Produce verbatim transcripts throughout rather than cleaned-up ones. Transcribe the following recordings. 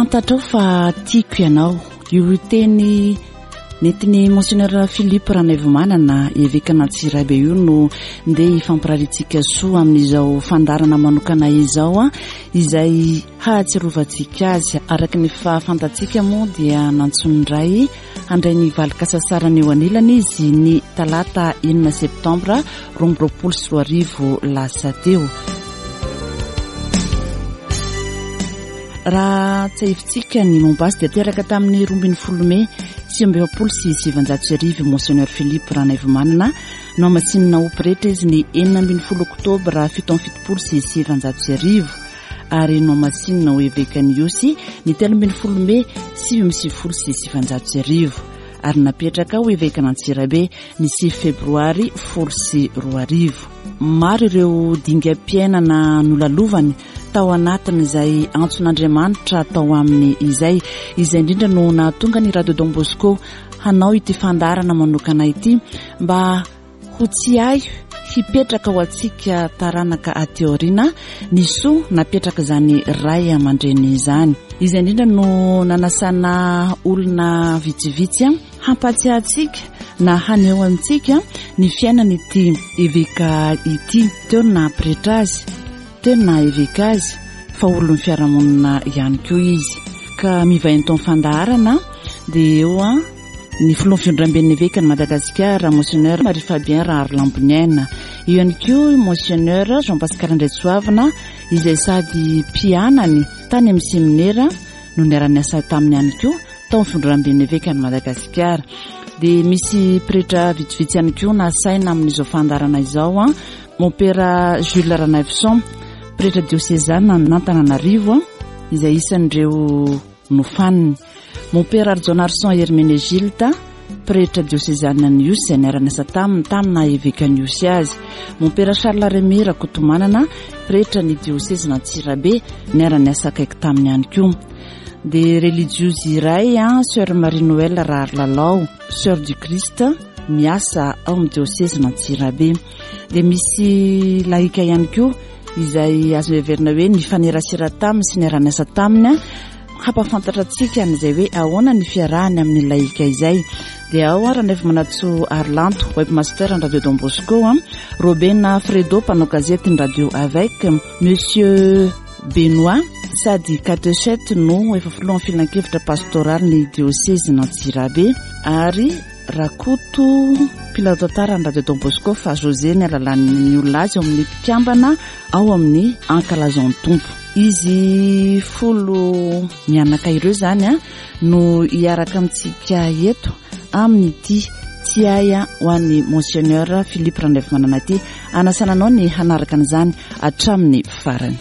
fantatra fa tiako ianao io teny netiny monseigneur Philippe Ranaivomanana evekana Tsirabe io no ndeha ifampiraritsika soa amin'izao fandarana manokana izao a izay hahatsirovatsika azy araka ny fahafantatsika moa dia nantsonindray andray ny valikasasarany eo anilany izy ny talata enina septambra roa roapolo sy roa arivo lasa teo. Raha tsaifitsika ny Mombasa dia teraka tamin'ny rombin'ny folome sy ambinipolo sy sivanjato sy arivo monseigneur Philippe Ranaivomanana no amatsinina operetra izy ny enina ambin'ny folo oktobra fito amby fitopolo sy sivanjato sy arivo ary no amatsinina ho evekany Iosy ny telo ambin'ny folome sivy amby sivifolo sy sivanjato sy arivo ary napetraka ho evekana Antsirabe ny sivy febroary folo sy roa arivo. Maro ireo dingam-piainana nolalovany tao anatin'izay antson'Andriamanitra tao aminy izay izay indrindra no nahatonga ny Radio Don Bosco hanao ity fandarana manokana ity mba ho tsy hay hipetraka ho antsika taranaka ateorina ny soa napetraka izany ray aman-dreny izany. Izay indrindra no nanasana olona vitsivitsy hampatsiahantsika na haneho antsika ny fiainana ity eveka ity teo na pretra azy teo na eveka azy fa olon'ny fiarahamonina ihany koa izy ka mivaintao fandaharana dia eo a ny filoha fiondrambeny eveka ny Madagasikara monseigneur Marie Fabien Rarlambonienne io ihany koa monseigneur Jean-Pascal Ndretsoavana izay sady mpianany tany amin'ny seminaire no niarany asa taminy ihany koa tao fiondrambeny eveka ny Madagasikara. Dia misy pretra vitsivitsy ihany koa nasaina amin'izao fandarana izao a Monseigneur Jules Ranaivoson pretra diocésaine n'Antananarivo izay isan'ireo nofaniny. Monseigneur Arjon Arson Hermenegilda pretra diocésaine ny Iosy izay niarany asa taminy tamina evekany Iosy azy. Monseigneur Charles Remy Rakotomanana pretra ny diocèse n'Antsirabe niarany asa akaiky taminy ihany koa. Des religieuses iray a Sœur Marie Noël Rarlalao Sœur du Christ miasa ao amin'ny diocèse n'Antsirabe. Dia misy laika ihany koa izay azo heverina hoe ny fanerasera taminy sy niarany asa taminy hampafantatra antsika an'izay hoe ahoana ny fiarahany amin'ny laika izay. Dia ao Ranaivomanatso Arlanto webmaster ny Radio Don Bosco a Robena Fredo mpanao gazety ny radio avec Monsieur Benoît sady catéchète no efa filohan'ny filan-kevitra pastoral ny diocèse n'Antsirabe ary Rakoto pilote tara ny Radio Don Bosco fa José ny alalan'ny olona azy ao amin'ny mpikambana ao amin'ny ankalazon tompo. Izy folo mianaka ireo zany a no hiaraka amintsika eto amin'ny ity tsy aya ho an'ny monseigneur Philippe Ranaivomanana ity anasananao ny hanaraka an'izany hatramin'ny farany.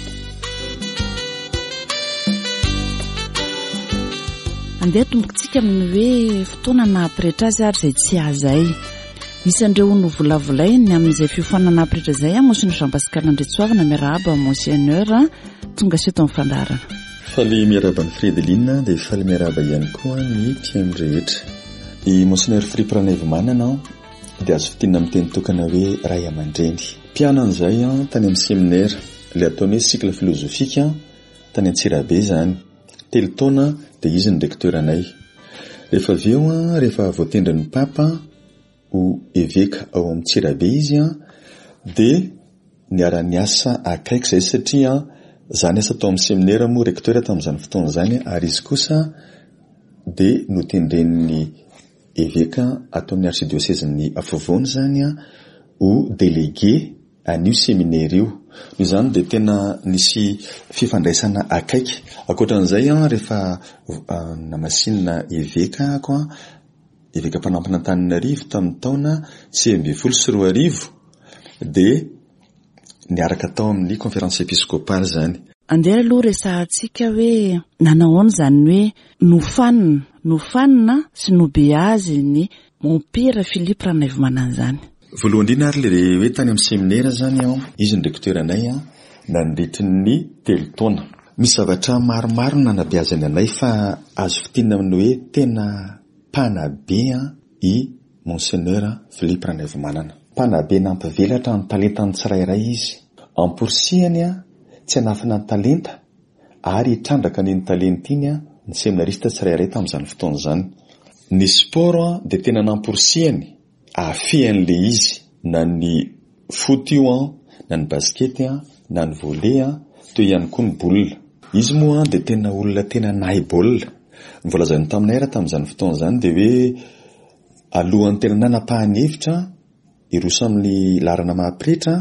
Andeha tombokintsika amin'ny hoe fotoana na pretra azy ary izay tsy azay isan'ireo no volavolainy amin'izay fiofanana pretra izay a monseigneur Jean-Pascal Ndretsoavana miarahaba monseigneur tonga seto amin'ny fandarana. Faly miarahaba ny Fredeline dia faly miarahaba ihany koa ny tiam rehetra. I monseigneur Philippe Ranaivomanana dia azo fitinina amin'ny teny tokana hoe ray aman-dreny. Mpianan'izay tany amin'ny seminaire ilay ataony hoe cycle filozofika tany Antsirabe zany. Telo taona dia izy ny recteur anay. Rehefa avy eo rehefa voatendra ny papa ho eveka ao amin'ny Antsirabe izy dia niara-ny asa akaiky izay satria zany asa tao amin'ny seminaire moa recteur tamin'izany fotoana zany ary izy kosa dia notendren'ny eveka ataon'ny archidiocèse-ny afovoany zany ho délégué an'io seminaire io. Io zany dia tena nisy fifandraisana akaiky. Ankoatran'izay rehefa namasinina eveka koa eveka mpanampina Antananarivo tamin'ny taona sivy ambin'ny folo sy roa arivo dia niaraka tao amin'ny conférence épiscopale zany. Andeha aloha resahantsika hoe nanahoana zany hoe nofanina nofanina sy nobe azy ny Monseigneur Philippe Ranaivomanana zany. Voalohany indrindra ary le hoe tany amin'ny seminaire zany ao izy ny recteur anay nandritry ny telo taona. Misy zavatra maromaro nanabeazany anay fa azo fitinina amin'ny hoe tena mpanabe i monseigneur Philippe Ranaivomanana. Mpanabe nampivelatra ny talentany tsirairay izy. Amporsihany tsy hanafina ny talenta ary hitrandraka niny talentiny a ny seminarista tsirairay tamin'izany fotoana zany. Ny sport a dia tena namporisihany afehan'le izy na ny foot io a na ny basket a na ny volley a toy ihany koa ny boule. Izy moa dia tena olona tena nahay baolina. Nivolazany taminay raha tamin'izany fotoana zany dia hoe alohan'ny tena nanapahany hevitra iroso amin'ny larana mahapretra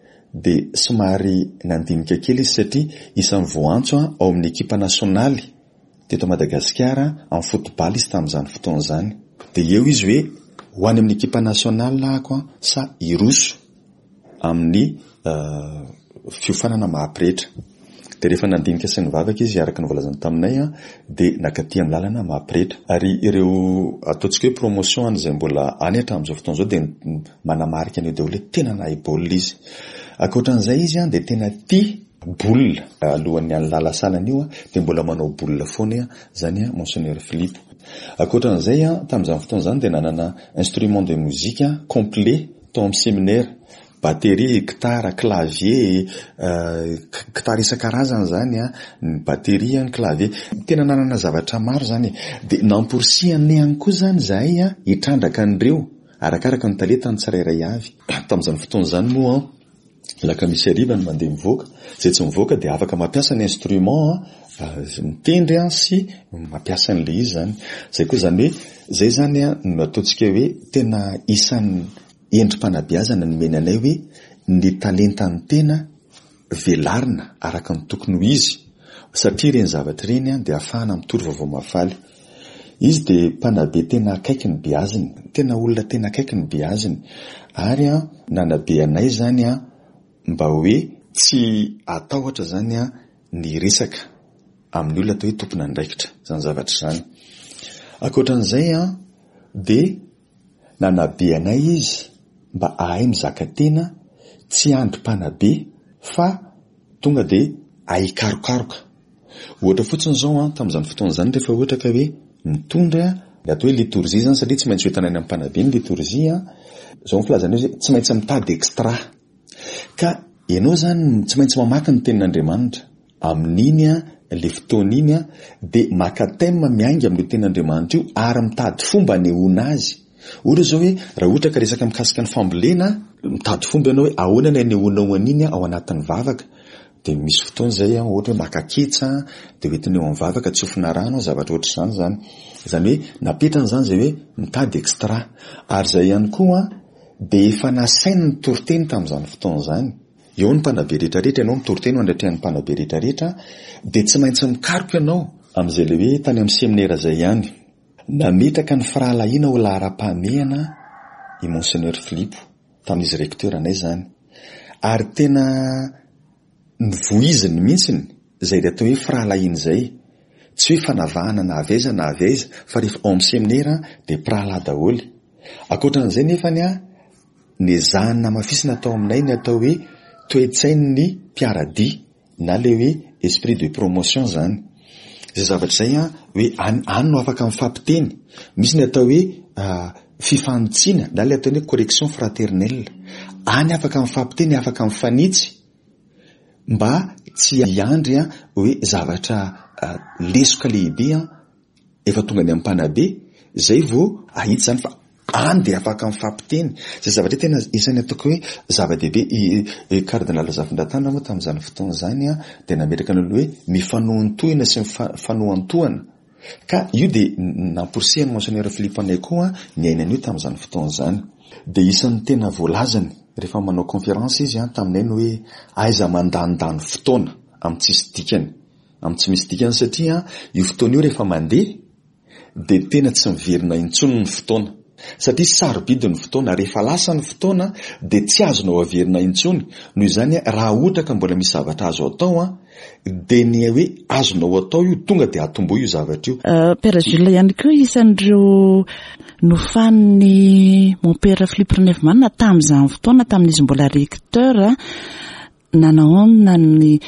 dia somary nandinika kely izy satria isan'ny voantso ao amin'ny ekipa nasionaly teto Madagasikara amin'ny football izy tamin'izany fotoana zany. Dia eo izy hoe ho any amin'ny ekipa nasionaly lahako sa iroso amin'ny uh, fiofanana mahapretra. Dia rehefa nandinika sy nivavaka izy araka nivolazany taminay a dia nakaty amin'ny lalana mahapretra. Ary ireo ataontsika hoe promotion izay mbola any hatramin'izao fotoana izao dia manamarika an'io daholo hoe tena nahay baolina izy. Ankoatran'izay izy a dia tena tia baolina. Alohan'ny any lalasalana io a dia mbola manao baolina foana zany a Monseigneur Philippe. Ankoatran'izay a tamin'izany fotoana izany dia nanana instrument de musique complet tao amin'ny séminaire. Batterie, gitara, clavier, uh, gitara isan-karazany zany a, ny batterie, ny clavier, tena nanana zavatra maro zany. Dia namporisihany ihany koa zany zahay a hitrandraka an'ireo arakaraka ny talenta ny tsirairay avy. Tamin'izany fotoana zany moa laka misy ariva ny mandeha mivoaka, zay tsy mivoaka dia afaka mampiasa ny instrument uh, mitendry a sy mampiasa an'le izy zany. Zay koa zany hoe zay zany a no ataontsika hoe tena isan'ny endrim-panabeazana ny menanay hoe ny talentany tena velarina araka ny tokony ho izy satria ireny zavatra ireny dia ahafahana mitory vaovao mafaly. Izy dia mpanabe tena akaiky ny beaziny, tena olona tena akaiky ny beaziny, ary a nanabe anay zany a mba hoe tsy atahotra zany a ny resaka amin'ny olona atao hoe tompona andraikitra zany zavatra zany. Ankoatran'izay a dia nanabe anay izy mba ahay mizaka tena tsy androm-panabe fa tonga dia ahikarokaroka. Ohatra fotsiny zao a tamin'izany fotoana zany rehefa ohatra ka hoe mitondra ny atao hoe liturgie zany satria tsy maintsy hoetanany amin'ny mpanabe ny liturgie a zao filazana hoe tsy maintsy mitady extra ka ianao zany tsy maintsy mamaky ny tenin'Andriamanitra amin'iny a le fotoan'iny a dia maka thème miainga amin'ny tenin'Andriamanitra io ary mitady fomba anehoana azy. Ohatra zao hoe raha ohatra ka resaka mikasika ny fambolena mitady fomba ianao hoe ahoana ny anehoanao an'iny ao anatin'ny vavaka. Dia misy fotoana izay a ohatra hoe maka-ketsa dia hoetiny eo amin'ny vavaka tsofina rano zavatra ohatra izany zany. Izany hoe napetrany zany izay hoe mitady extra. Ary izay ihany koa dia efa nasainy ny toriteny tamin'izany fotoana izany. Eo ny mpanabe rehetrarehetra ianao mitoriteny ho andratrehan'ny mpanabe rehetrarehetra dia tsy maintsy mikaroka ianao amin'izay le hoe tany amin'ny seminaire izay ihany. Nametraka ny firahalahiana ho lahara-pahamehana i Monseigneur Philippe tamin'izy recteur anay zany. Ary tena nivoiziny mihitsiny izay atao hoe firahalahiana izay. Tsy hoe fanavahana na avaiza na avaiza fa rehefa ao amin'ny seminaire dia pirahalahy daholo. Ankoatran'izay nefany a ny zahana mafisina atao aminay ny atao hoe toe-tsainy ny mpiaradia na le hoe esprit de promotion zany. Izay zavatra izay a hoe any, any no afaka mifampiteny. Misy ny atao hoe uh, fifanotsiana na le atao hoe correction fraternelle. Any afaka mifampiteny, afaka mifanitsy mba tsy hiandry a hoe zavatra uh, lesoka lehibe a efa tonga ny amin'ny mpanabe zay vao ahita zany fa any dia afaka mifampiteny. Zay zavatra tena isan'ny ataoko hoe zava-dehibe. Kardinal Zavindratana moa tamin'izany fotoana zany a dia nametraka ny hoe mifanohantohina sy mifanohantohana. Ka io dia namporisihany Monseigneur Philippe anay koa ny ainan'io tamin'izany fotoana zany. Dia isan'ny tena voalazany rehefa manao conférence izy a taminay ny hoe aiza mandanindany fotoana amin'ny tsisy dikany, amin'ny tsy misy dikany satria io fotoana io rehefa mandeha dia tena tsy miverina intsony ny fotoana. Satria sarobidy ny fotoana, rehefa lasa ny fotoana dia tsy azonao averina intsony. Noho izany raha ohatra ka mbola misy zavatra azo atao a dia ny hoe azonao atao io tonga dia atombo io zavatra io. Uh, Père Jules ihany koa isan'ireo nofan'ny mon père Philippe Renevmanina tamin'izany fotoana tamin'izy mbola recteur nanaona ny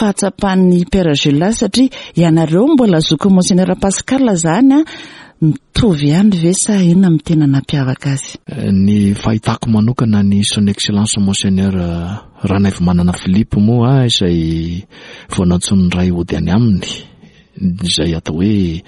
fahatsapan'ny Père Jules satria ianareo mbola zoko Monseigneur Pascal zany a mitovy ihany ve sa inona amin'ny tena nampiavaka azy? Ny fahitako manokana ny son excellence monseigneur Ranaivomanana Philippe moa izay vao nantsony ray ody any aminy, izay atao hoe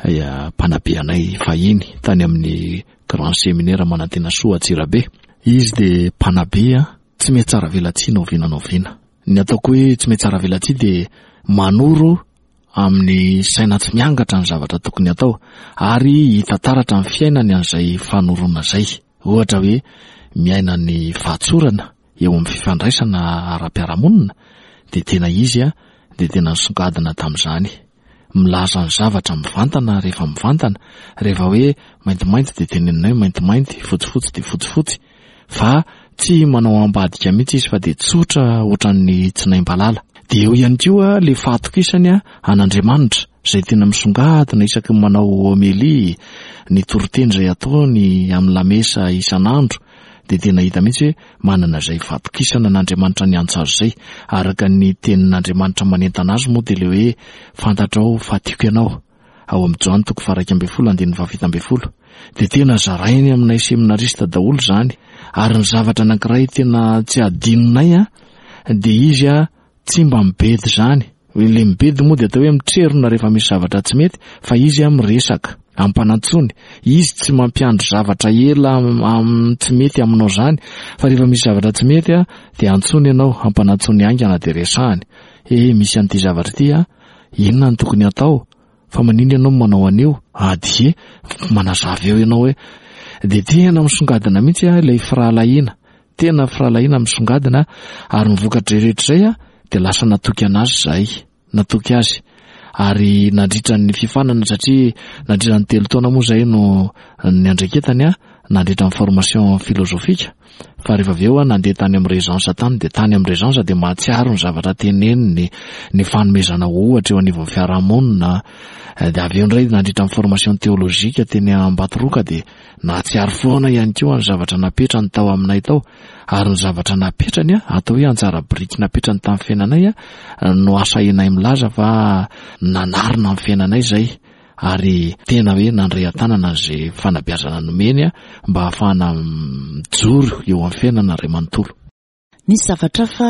mpanabe anay fahiny tany amin'ny grand séminaire Manantena Soa Antsirabe. Izy de mpanabe tsy mety tsara velatsiana oviana noviana. Ny ataoko hoe tsy mety tsara velatsiana de manoro amin'ny saina tsy miangatra ny zavatra tokony atao ary hitataratra amin'ny fiainany an'izay fanorona zay. Ohatra hoe miaina ny fahatsorana eo amin'ny fifandraisana ara-piarahamonina de tena izy a de tena nisongadina tamin'izany. Milaza ny zavatra mivantana rehefa mivantana, rehefa hoe maintimainty de teneninay maintimainty, fotsifotsy de fotsifotsy, fa tsy manao ambadika mihitsy izy fa de tsotra ohatran'ny tsy naim-balala. De eo ihany koa le fahatokisany an'Andriamanitra izay tena misongadina isaky manao homélie, ny toroteny izay ataony amin'ny lamesa isan'andro, de tena hita mihitsy hoe manana izay fahatokisana n'Andriamanitra ny antso azy zay. Araka ny tenin'Andriamanitra manentana azy moa de le hoe fantatrao fatiko ianao ao amin'ny Joany toko faraika ambin'ny folo andininy fafito ambin'ny folo. De tena zarainy aminay seminarista daholo zany. Ary ny zavatra anankiray tena tsy adinonay a de izy a tsy mba mibedy zany. Le mibedy moa de atao hoe mitrerona rehefa misy zavatra tsy mety, fa izy a miresaka ampanantsony. Izy tsy mampiandry zavatra ela am tsy mety aminao zany, fa rehefa misy zavatra tsy mety a de antsony ianao ampanantsony aingana de resahany. Eh misy an'ity zavatra ity a, inona ny tokony atao? Fa manino ianao manao anio? Adie manazava eo ianao hoe de tena misongadina mihitsy a ilay firahalahiana. Tena firahalahiana misongadina ary mivokatra rehetra zay a de lasa natoky anazy zay, natoky azy. Ary nandritra ny fifanana satria nandritra ny telo taona moa zay no ny andreketany a nandritra ny formation filozofika. Fa rehefa aveo a nandeha tany amin'ny régence tany, de tany amin'ny régence de mahatsiaro ny zavatra teneniny, ny fanomezana ohatra eo anivon'ny fiarahamonina. De avy eo indray nandritra ny formation théologique teny Ambatoroka de nahatsiaro foana ihany koa ny zavatra napetrany tao aminay tao. Ary ny zavatra napetrany a atao hoe anjara biriky napetrany tamin'ny fiainanay a no asainay milaza fa nanarina amin'ny fiainanay zay. Ary tena hoe nandray an-tanana zay fanabeazana nomeny a mba ahafahana mijoro eo amin'ny fiainana ray manontolo. Nisy zavatra fa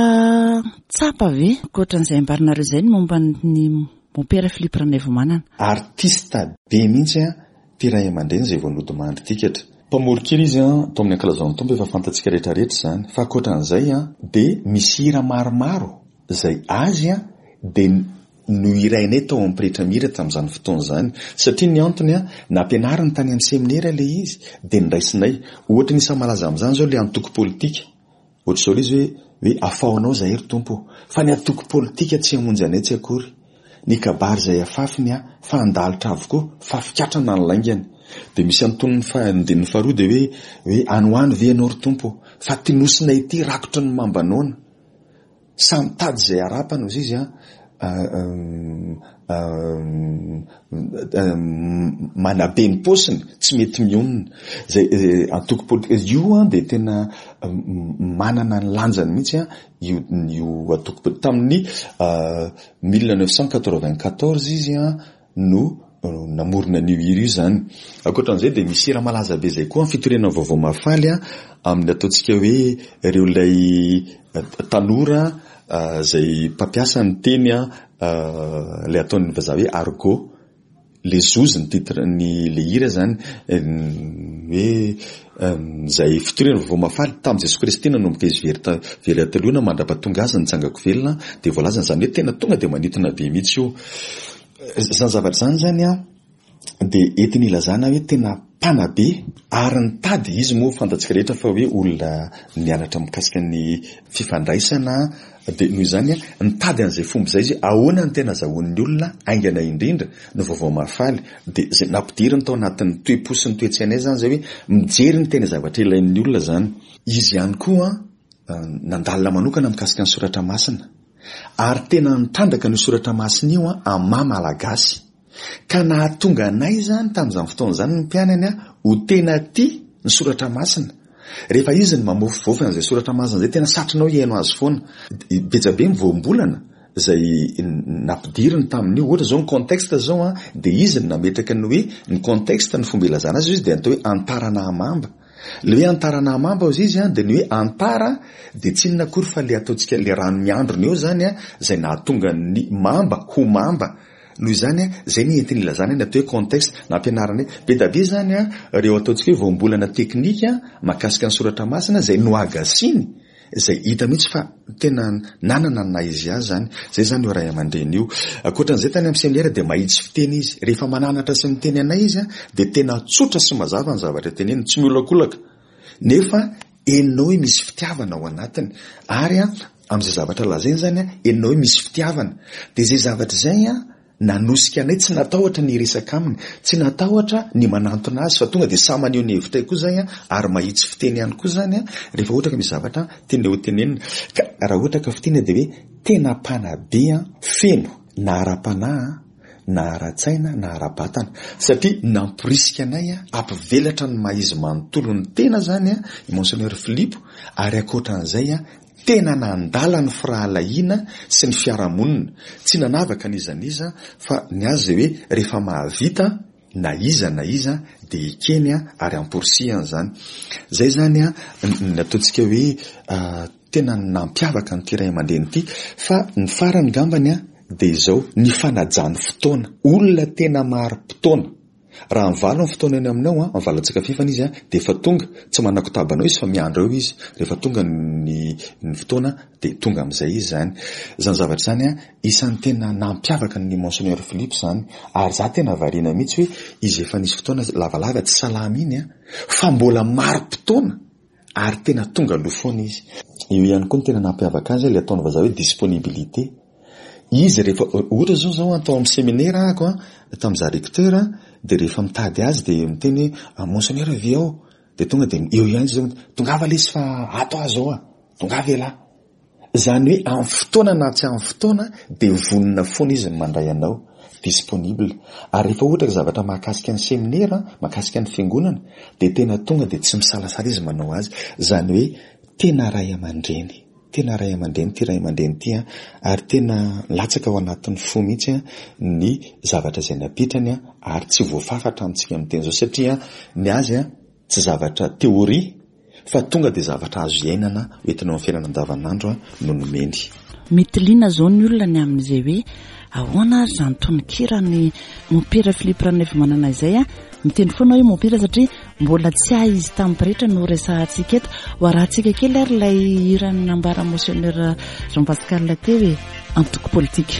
tsapa ve koatran'izay ambarinareo zay ny momba ny mon père Philippe Ranaivomanana? Artista be mihitsy a ty ray aman-dreny zay vao nody mandry tikatra. Mpamory kely izy a to amin'ny ankalazan'ny tombo efa fantatsika rehetra rehetra zany, fa koatran'izay a de misy hira maromaro zay azy a de no irainay tao amin'ny pretra mihira tamin'izany fotoana zany, satria ny antony a nampianariny tany amin'ny seminaire le izy de niraisinay. Ohatra ny isa malaza amin'izany zao le antoko politika, ohatra zao le izy hoe hoe afaonao zahery tompo, fa ny antoko politika tsy hamonjy anay tsy akory. Ny kabary zay afafiny a fa andalitra avokoa fa fikatrana ny laingany. De misy anton'ny fahandin'ny faharoa de hoe hoe anoany ve ianao ry tompo, fa tinosinay ity rakotry ny mambanona. Samy tady zay arapana izy izy a manabe ny posiny tsy mety mionona zay antoko politika io a de tena manana ny lanjany mihitsy a io io antoko politika. Tamin'ny mille neuf cent quatre-vingt-quatorze izy a no namorona an'io hira io zany. Ankoatran'izay de misy hira malaza be zay koa fitorenana vaovao mafaly a amin'ny ataontsika hoe ireo lay tanora zay mpampiasa ny teny a le ataon'ny vazaha hoe argot, le zozy ny titre ny le hira zany hoe zay fitorenana vaovao mafaly tamin'i Jesoa Kristy nanomboka izy very very taloana mandrapatonga azy nitsangako velona de voalazany zany hoe tena tonga de manitona be mihitsy io. Zany zavatra zany zany a de entiny ilazana hoe tena mpanabe ary ny tady izy moa fantatsika rehetra fa hoe olona nianatra mikasika ny fifandraisana de noho izany a nitady an'izay fomba zay izy ahoana ny tena zahoan'ny olona aingana indrindra no vaovao mafaly. De zay nampidiriny tao anatin'ny toe-po sy ny toe-tsainay zany zay hoe mijery ny tena zavatra ilain'ny olona zany. Izy ihany koa nandalina manokana mikasika ny soratra masina ary tena nitrandraka ny soratra masina io a amin'ny malagasy ka nahatonga anay zany tamin'izany fotoana zany ny mpianany a ho tena tia ny soratra masina. Rehefa izy ny mamofovofy an'izay soratra masina zay tena satrinao hiaino azy foana. Betsabe mivoambolana zay nampidiriny tamin'io ohatra zao ny contexte zao a de izy ny nametraka ny hoe ny contexte ny fomba ilazana azy izy de atao hoe antarana mamba. Le hoe antarana mamba ozy izy a de ny hoe antara de tsy inona akory fa le ataontsika le rano miandrony eo zany a zay nahatonga ny mamba ho mamba noho izany a zay ny entiny ilazana ny atao hoe contexte na ampianarana hoe be da be zany a reo ataontsika hoe voambolana teknika mahakasika ny soratra masina zay noagasiny zay hita mihitsy fa tena nanana na izy azy zany zay zany io ray aman-dreny io. Akoatran'izay tany amin'ny seminaire de mahitsy fiteny izy rehefa mananatra sy miteny anay izy a de tena tsotra sy mazava ny zavatra teneny tsy miolakolaka nefa enao hoe misy fitiavana ao anatiny ary a am'izay zavatra lazainy zany a enao hoe misy fitiavana de zay zavatra zay a nanosika anay tsy natahotra ny resaka aminy tsy natahotra ny manantona azy fa tonga de samaneo ny hevitra koa zay a ary mahitsy fiteny ihany koa zany a rehefa ohatra ka misy zavatra tena ho tenenina ka raha ohatra ka fiteny de hoe tena mpanabe a feno na ara-panahy na ara-tsaina na ara-batana satria namporisika anay a ampivelatra ny maizy manontolo ny tena zany a i monseigneur Philippe ary akoatran'izay a tena nandala ny firahalahiana sy ny fiarahamonina tsy nanavaka n'izaniza fa ny azy zay hoe rehefa mahavita na iza na iza de ikeny a ary amporisihany zany zay zany a nataontsika hoe tena nampiavaka ny tiray aman-dreny ity fa ny farany gambany a de izao ny fanajany fotoana olona tena maro-potoana raha mivalo ny fotoana eny aminao a mivalatsaka fifana izy a de efa tonga tsy manako-tabanao izy fa miandro eo izy rehefa tonga ny ny fotoana de tonga am'izay izy zany zany zavatra zany a isan'ny tena nampiavaka ny monseigneur Philippe zany ary za tena variana mihitsy hoe izy efa nisy fotoana lavalava tsy salama iny a fa mbola maro-potoana ary tena tonga lofoana izy io ihany koa ny tena nampiavaka azy le ataony vazaha hoe disponibilité izy rehefa ohatra zao zao atao amin'ny séminaire ako a tamin'iza recteur de rehefa mitady azy de miteny hoe monseigneur vi ao de tonga de eo ihany zao tongava lesy fa ato azao a tongava ela zany hoe amin'ny fotoana na tsy amin'ny fotoana de vonona foana izy mandray anao disponible ary rehefa ohatra ka zavatra mahakasika ny séminaire mahakasika ny fiangonana de tena tonga de tsy misalasala izy manao azy zany hoe tena ray aman-dreny tena ray aman-dreny ty ray aman-dreny ty a ary tena latsaka ao anatin'ny fo mihitsy a ny zavatra izay napitrany a ary tsy voafafatra amintsika miteny zao satria ny azy a tsy zavatra teoria fa tonga de zavatra azo iainana hoentinao amin'ny fiainana andavanandro a no nomeny. Mitiliana zao ny olona ny amin'izay hoe ahoana zany tononkira ny mompira Philippe Ranaivo manana izay a miteny foana hoe mompira satria mbola tsy ah izy tamin'ny rehetra no resahantsika eto ho arahantsika kely ary ilay irany nambara monseigneur Jean Pascal te hoe antoko politika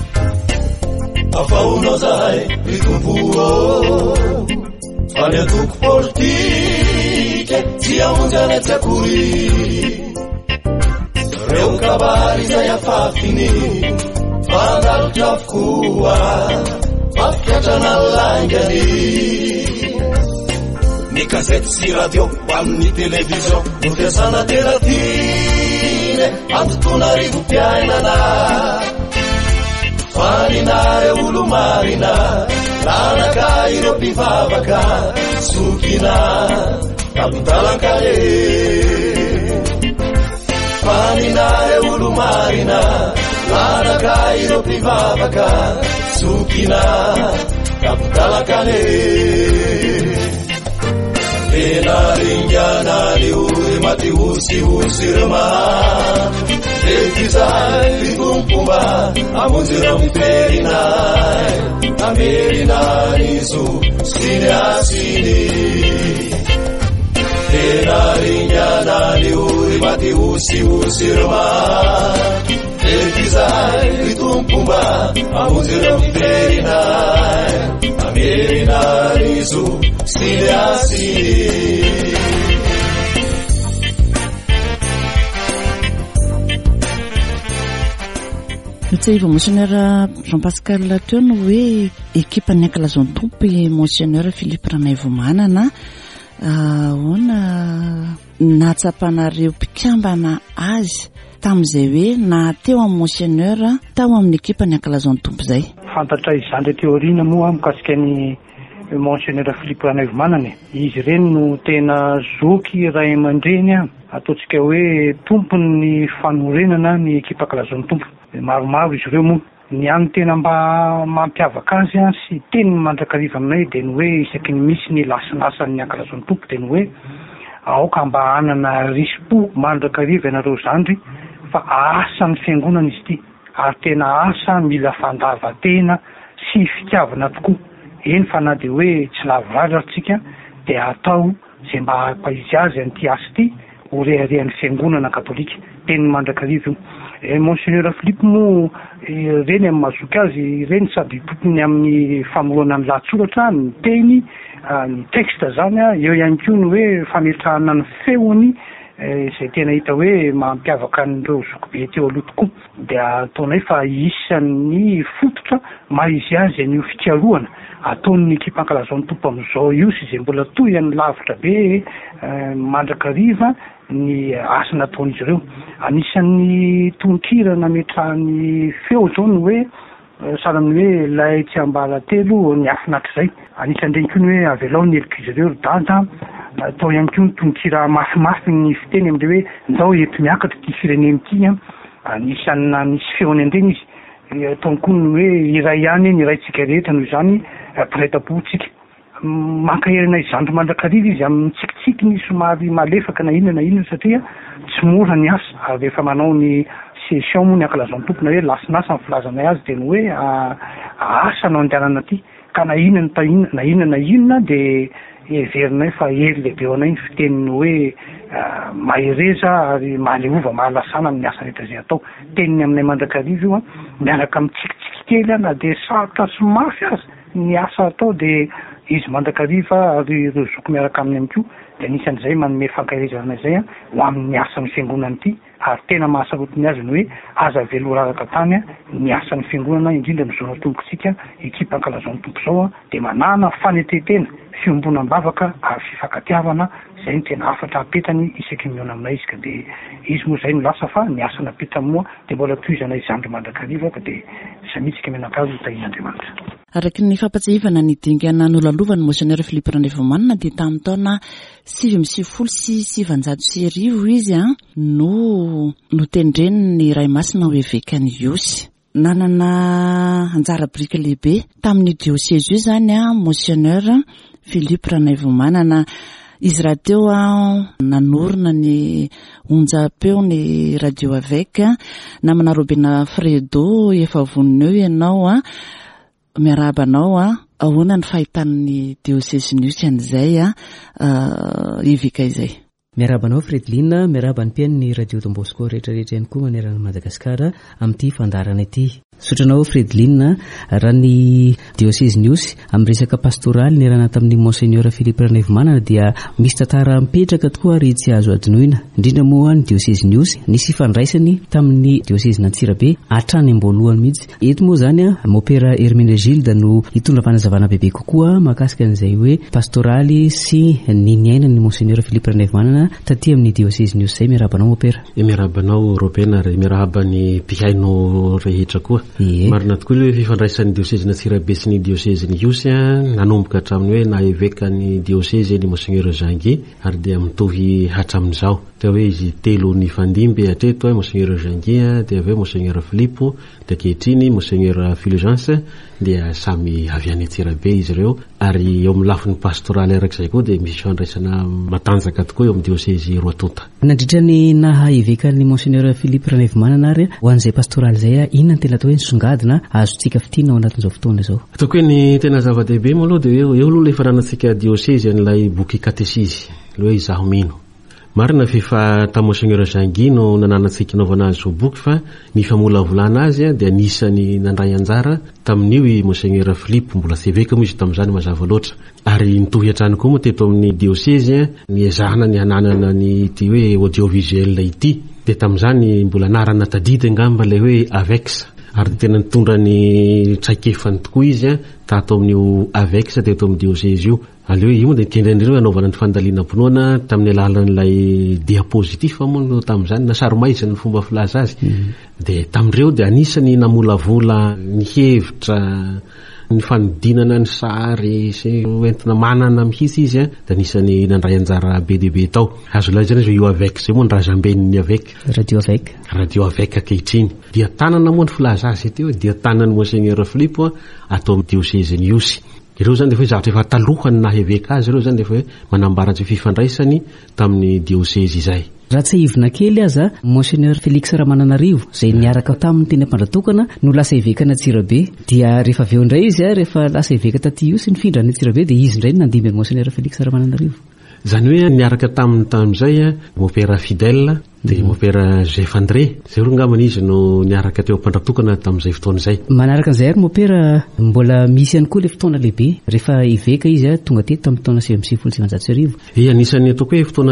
afaonao zahay mitombo fa ny antoko politika tsy amonjy any tsy akory reo kabary izay afafiny fandalotra avokoa mafiatrana laingany ny gazety sy radio amin'ny television no fiasana teratine antotona rivo mpiainana faninare olo marina lanaka ireo mpivavaka sokina kapitalankale faninare olo marina lanaka ireo mpivavaka sokina kapitalankale tena ringana ny ore maty hosiosy rema etizay fitompomba amonjireo miterinay amerinanizo siny asiny tena ringana ny ore maty hosiosy rema etizay fitompomba amonjireo miterinay amerinanizo siny asiny Mitsaiva monseigneur Jean Pascal teo no hoe ekipa ny ankalazaon'ny tompo monseigneur Philippe Ranaivo manana ahoana natsapanareo mpikambana azy tamin'izay hoe nahateo amin'ny monseigneur tao amin'ny ekipa ny ankalazaon'ny tompo zay fantatra izany teoriana moa mikasika ny monseigneur Philippe Ranaivo manana izy ireny no tena zoky ray aman-dreny ataontsika hoe tompony fanorenana ny ekipa ankalazaon'ny tompo maromaro izy ireo moa. Ny any tena mba mampiavaka azy a sy teny mandrakariva aminay de ny hoe isaky ny misy ny lasanasany ankalazon'ny tompo de ny hoe aoka mba anana rispo mandrakariva ianareo zandry fa asan'ny fiangonana izy ty ary tena asa mila fandavatena sy fitiavana tokoa. Eny fa na de hoe tsy lavoratra tsika de atao zay mba hampaizy azy an'ity asa ty ho reharehan'ny fiangonana katolika teny mandrakariva io. E Monseigneur Philippe mo reny amin'ny mazoky azy reny sady tompony amin'ny famoronany latsoratra ny teny ny texte zany a eo ihany koa ny hoe fametrahana ny feony izay tena hita hoe mampiavaka an'ireo zokibe teo aloha tokoa de ataonay fa isan'ny fototra maizy azy an'io fitiaroana ataon'ny ekipa ankalazon'ny tompo amin'izao io sy izay mbola toy any lavitra be mandrakariva ny asa nataon'izy ireo. Anisan'ny tonkira nametrahany feo zao ny hoe sahalan'ny hoe lay tsy ambala telo ny afinak'izay. Anisan'ireny koa ny hoe avelao ny elokizy ireo dada atao ihany koa ny tonkira mafimafy ny fiteny am'le hoe ndao eto miakatra ty fireneny ty a. Anisan'ny nisy feony andreny izy ataony koa ny hoe iray ihany ny iraitsika rehetra noho izany mpiretam-potsika. Mankaherina izandro mandrakariva izy amin'ny tsikitsiky somary malefaka na inona na inona satria tsy mora ny asa ary rehefa manao ny session moa ny ankalazon'ny tompo na hoe lasinasa ny filazanay azy de ny hoe asa no andehanana aty ka na inona ta inona na inona na inona de everinay fa hery lehibe ao anay ny fiteniny hoe mahereza ary mahaleova mahalasana amin'ny asa rehetra zay atao. Teniny aminay mandrakariva io a miaraka amin'ny tsikitsiky kely na de sarotra sy mafy azy ny asa atao de izy mandrakariva ary ireo zoko miaraka aminy ihany koa de anisan'izay manome fankahirezana zay a ho amin'ny asan'ny fiangonana ity ary tena mahasarotiny azy ny hoe aza velo raraka tany a ny asan'ny fiangonana indrindra amin'izao tombotsika ekipa ankalazon'ny tompo zao a de manana fanetetena fiombonam-bavaka ary fifankatiavana zay ny tena afatra apetany isaky miona aminay izy ka de izy moa zay no lasa fa ny asa napetany moa de mbola toizanay zandro mandrakariva ka de samitsika menakazy hotahin'Andriamanitra. Araky ny fampatsahivana ny dingana nolalovany Monseigneur Philippe Ranaivomanana de tamin'ny taona sivy amby sivifolo sy sivanjato sy arivo izy a no notendreny ny Ray Masina hoe vekany Iosy. Nanana anjara brika lehibe tamin'ny diocèse io zany a Monseigneur Philippe Ranaivomanana. Izy raha teo a nanorina ny onjam-peo ny radio avec namana Robena Fredo efa vononeo ianao a miarabanao a ahoana ny fahitan'ny diocèse Niosy an'izay a ivika izay. Miarabanao Fredlina, miaraban'ny mpiain'ny radio Don Bosco rehetrarehetra ihany koa manerana Madagasikara amin'ity fandarana ity. Sotranao Fredlina, raha ny diocèse Niosy amin'ny resaka pastoraly nirana tamin'ny Monseigneur Philippe Ranaivomanana dia misy tantara mipetraka tokoa ary tsy azo adinoina. Indrindra moa ny diocèse Niosy nisy fandraisany tamin'ny diocèse Antsirabe hatrany am-boalohany mihitsy. Eto moa zany a Mopera Hermenegilda no hitondra fanazavana bebe kokoa mahakasika an'izay hoe pastoraly sy ny niainan'ny Monseigneur Philippe Ranaivomanana taty amin'ny diocèse Niosy zay. Miarabanao Mopera. E miarabanao Robena ary miaraban'ny mpihaino rehetra koa. Marina tokoa hoe fifandraisan'ny diocèse Antsirabe sy ny diocèse Niosy nanomboka hatramin'ny hoe na évêque ny diocèse ny Monseigneur Jangy ary dia mitovy hatramin'izao. Dia hoe izy telo ny fandimby hatreto Monseigneur Jangy dia aveo Monseigneur Philippe dia kehitriny Monseigneur Fulgence dia samy avy any Antsirabe izy ireo ary eo amin'ny lafiny pastoraly arak'izay koa dia misy fandraisana matanjaka tokoa eo amin'ny diocèse Roatota. Nandritra ny naha évêque ny Monseigneur Philippe Ranaivomanana ary ho an'izay pastoraly zay inona ny tena atao hoe nisongadina azontsika fitiana ao anatin'izao fotoana izao? Ataoko hoe ny tena zava-dehibe moa aloha dia eo aloha ilay faranantsika diocèse an'ilay boky katesisy ilay hoe izaho mino. Marina fefa ta Monseigneur Jangy no nananantsika naovana azy ho boky fa ny famolavolana azy dia anisany nandray anjara tamin'io i Monseigneur Philippe mbola tsy évêque moa izy tamin'izany mazava loatra ary nitohy hatrany koa moa teto amin'ny diocèse ny ezahana ny hananana ny ity hoe audiovisuel ity dia tamin'izany mbola narana tadidy angamba ilay hoe avex ary tena nitondra ny traikefany tokoa izy tato amin'io avex teto amin'ny diocèse io. Aleo io dia kendrendreo anaovana ny fandalinam-pinoana tamin'ny alalan'ilay diapositif moa tamin'izany na saromaizana ny fomba filaza azy dia tamin'ireo dia anisany namolavola ny hevitra ny fanodinana ny sary sy entina manana mihitsy izy a da nisany nandray anjara be de be tao. Azo lazaina izy io avec zay moa ny razambeniny avec radio avec radio avec ankehitriny dia tanana moa ny filaza azy teo dia tanany Monseigneur Philippe atao amin'ny diocèse-ny Iosy. Ireo zany defa zavatra efa talohany na heveka azy ireo zany defa manambaratra fifandraisany tamin'ny diocèse izay. Raha tsy hivina kely aza Monseigneur Félix Ramananarivo zay niaraka tamin'ny teny am-pandratokana no lasa hiveka na Antsirabe dia rehefa aveo indray izy a rehefa lasa hiveka taty Iosy nifindra ny Antsirabe dia izy indray nandimy Monseigneur Félix Ramananarivo. Zany hoe niaraka tamin'ny tamin'izay Mopera Fidèle dia Mopera Jeff André zay olo ngamany izy no niaraka teo am-pandratokana tamin'izay fotoana izay. Manaraka an'izay ary Mopera mbola misy ihany koa ilay fotoana lehibe rehefa hiveka izy a tonga teto tamin'ny taona sivy amby sivifolo sy sivanjato sy arivo. Ia anisan'ny ataoko hoe fotoana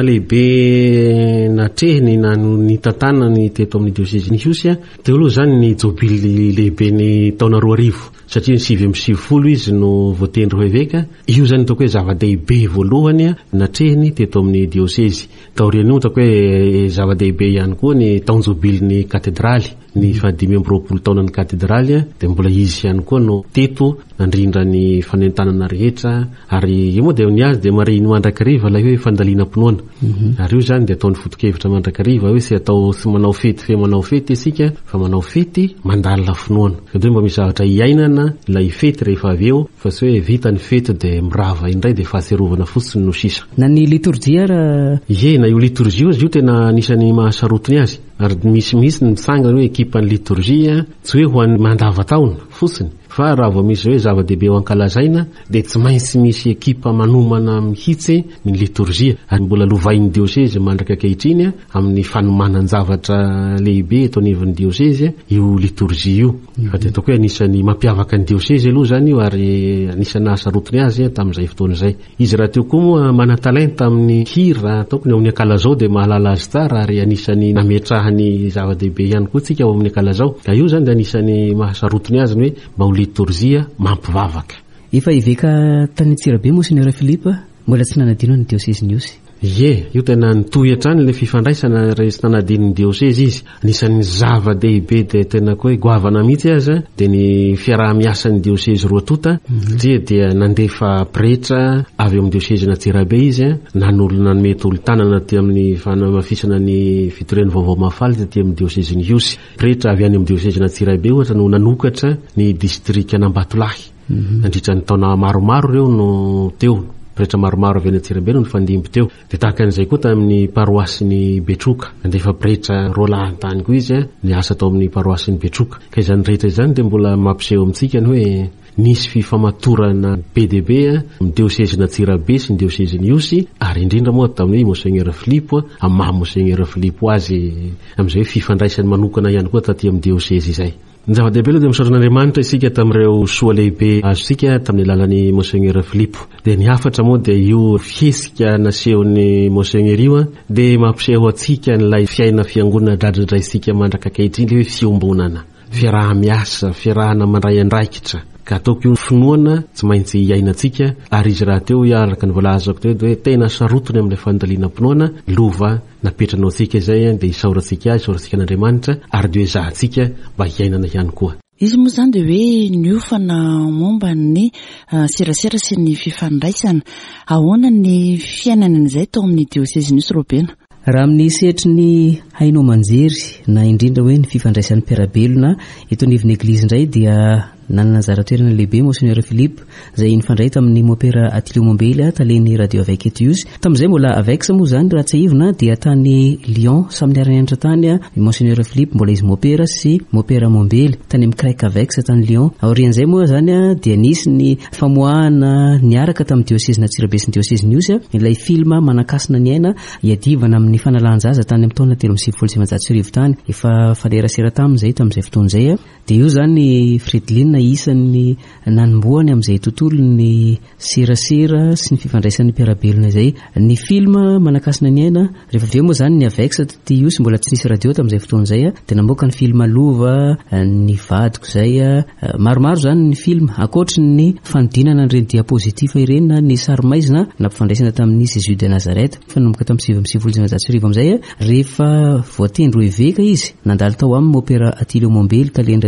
lehibe natrehiny na ny tantanany teto amin'ny diocèse-ny Iosy teo aloha zany ny jobily lehibe ny taona roa arivo satria ny sivy amby sivifolo izy no voatendry ho heveka. Io zany ataoko hoe zava-dehibe voalohany natrehiny teto amin'ny diocèse. Taorian'io ataoko hoe zava-dehibe ihany koa ny taonjobilin'ny katedraly ny fahadimy amby roapolo taona ny katedraly dia mbola izy ihany koa no teto nandrindra ny fanentanana rehetra ary io moa dia ny azy dia mariny mandrakariva ilay hoe fandaliana-pinoana ary io zany dia ataon'ny foto-kevitra mandrakariva hoe tsy atao tsy manao fety fe manao fety isika fa manao fety mandalina finoana dia mba misy zavatra iainana ilay fety rehefa avy eo fa tsy hoe vita ny fety dia mirava indray dia fahatsiarovana fotsiny no sisa. Na ny liturgia raha ie na io liturgia izy io tena anisany mahasarotiny azy ary misy misy ny mitsangana hoe ekipan'ny liturgia tsy hoe ho an'ny mandava-taona fotsiny fa raha vao misy hoe zava-dehibe ho ankalazaina dia tsy maintsy misy ekipa manomana mihitsy ny liturgia ary mbola lovain'ny diocèse mandraka ankehitriny amin'ny fanomanan-javatra lehibe eto anivon'ny diocèse io liturgia io fa dia ataoko hoe anisany mampiavaka ny diocèse aloha zany io ary anisany nahasarotiny azy tamin'izay fotoana izay. Izy raha teo koa moa mana-talenta amin'ny hira ataoko ny ao amin'ny ankalazao dia mahalala azy tsara ary anisany nametrahany zava-dehibe ihany koa tsika ao amin'ny ankalazao. Da io zany dia anisany mahasarotiny azy ny hoe mba ho liturgia mampivavaka. Efa hiveka tany Antsirabe Monseigneur Philippe mbola tsy nanadino ny diocèse-ny Iosy. Ie, io tena nitohy hatrany ilay fifandraisana rehefa nanadino ny diocèse izy. Anisan'ny zava-dehibe dia tena koa hoe goavana mihitsy azy dia ny fiaraha-miasan'ny diocèse roa tota satria dia nandefa pretra avy amin'ny diocèse n'Antsirabe izy nan'olona mety olo-tanana ty amin'ny fanamafisana ny fitorian'ny vaovao mafaly ty amin'ny diocèse-ny Iosy. Pretra avy any amin'ny diocèse n'Antsirabe ohatra no nanokatra ny district Anambatolahy. Nandritra ny taona maromaro ireo no teo pretra maromaro avy any Antsirabe no nifandimby teo. Dia tahaka an'izay koa tamin'ny paroasin'ny Betroka nandefa pretra roa lahantany koa izy niasa tao amin'ny paroasin'ny Betroka. Ka izany rehetra izany dia mbola mampiseho amintsika ny hoe nisy fifamatorana be dia be amin'ny diocèse n'Antsirabe sy ny diocèse-ny Iosy ary indrindra moa tamin'ny Monseigneur Philippe amin'ny maha Monseigneur Philippe azy amin'izay hoe fifandraisany manokana ihany koa taty amin'ny diocèse izay. Ny zava-dehibe aloha dia misaotran'Andriamanitra isika tamin'ireo soa lehibe azosika tamin'ny alalan'ny Monseigneur Philippe. Dia ny hafatra moa dia io fiesika nasehon'ny Monseigneur io dia mampiseho atsika n'ilay fiaina fiangonana dradradraisika mandraka ankehitriny ilay hoe fiombonana, fiaraha-miasa, fiarahana mandray andraikitra. Ka ataoko io finoana tsy maintsy iainantsika ary izy raha teo araka ny voalazako teo dia hoe tena sarotony amin'ilay fandaliana-pinoana lova napetranao antsika izay dia isaorantsika azy, isaorantsika an'Andriamanitra ary dia hoezahantsika mba hiainana ihany koa. Izy moa zany dia hoe niofana momba ny serasera sy ny fifandraisana ahoana ny fiainana an'izay tao amin'ny diocèse-ny Iosy Robena. Raha amin'ny sehatry ny hainao manjery na indrindra hoe ny fifandraisan'ny mpiarabelona eto anivon'ny eglizy indray dia nanana anjara-toerana lehibe Monseigneur Philippe izay nifandray tamin'ny Mopera Attilio Mombely talen'ny radio avec eto Iosy. Tamin'izay mbola avexa moa zany raha tsy ahivina dia tany Lyon samy niara-nianatra tany Monseigneur Philippe mbola izy Mopera sy Mopera Mombely tany amin'ny Crèque avexa tany Lyon. Aorian'izay moa zany dia nisy ny famoahana niaraka tamin'ny diocèse n'Antsirabe sy ny diocèse-ny Iosy ilay film manakasina ny aina iadivana amin'ny fanalahan-jaza tany amin'ny taona telo amby sivifolo sy sivanjato sy arivo tany efa falerasera tamin'izay tamin'izay fotoan'izay dia io zany Fridolin isan'ny nanomboany amin'izay tontolo ny serasera sy ny fifandraisan'ny mpiarabelona izay. Ny film manakasina ny aina rehefa avy eo moa zany ny avexa ty Iosy mbola tsy nisy radio tamin'izay fotoan'izay dia namoaka ny film lova ny vadiko izay maromaro zany ny film akoatra ny fanodinana n'ireny diapositiva ireny na ny sary-maizina nampifandraisana tamin'ny Jésus de Nazareth fa nanomboka tamin'ny sivy amby sivifolo sy sivanjato sy arivo amin'izay rehefa voatendry ho heveka izy nandalo tao amin'ny Mopera Attilio Mombely talen'ny radio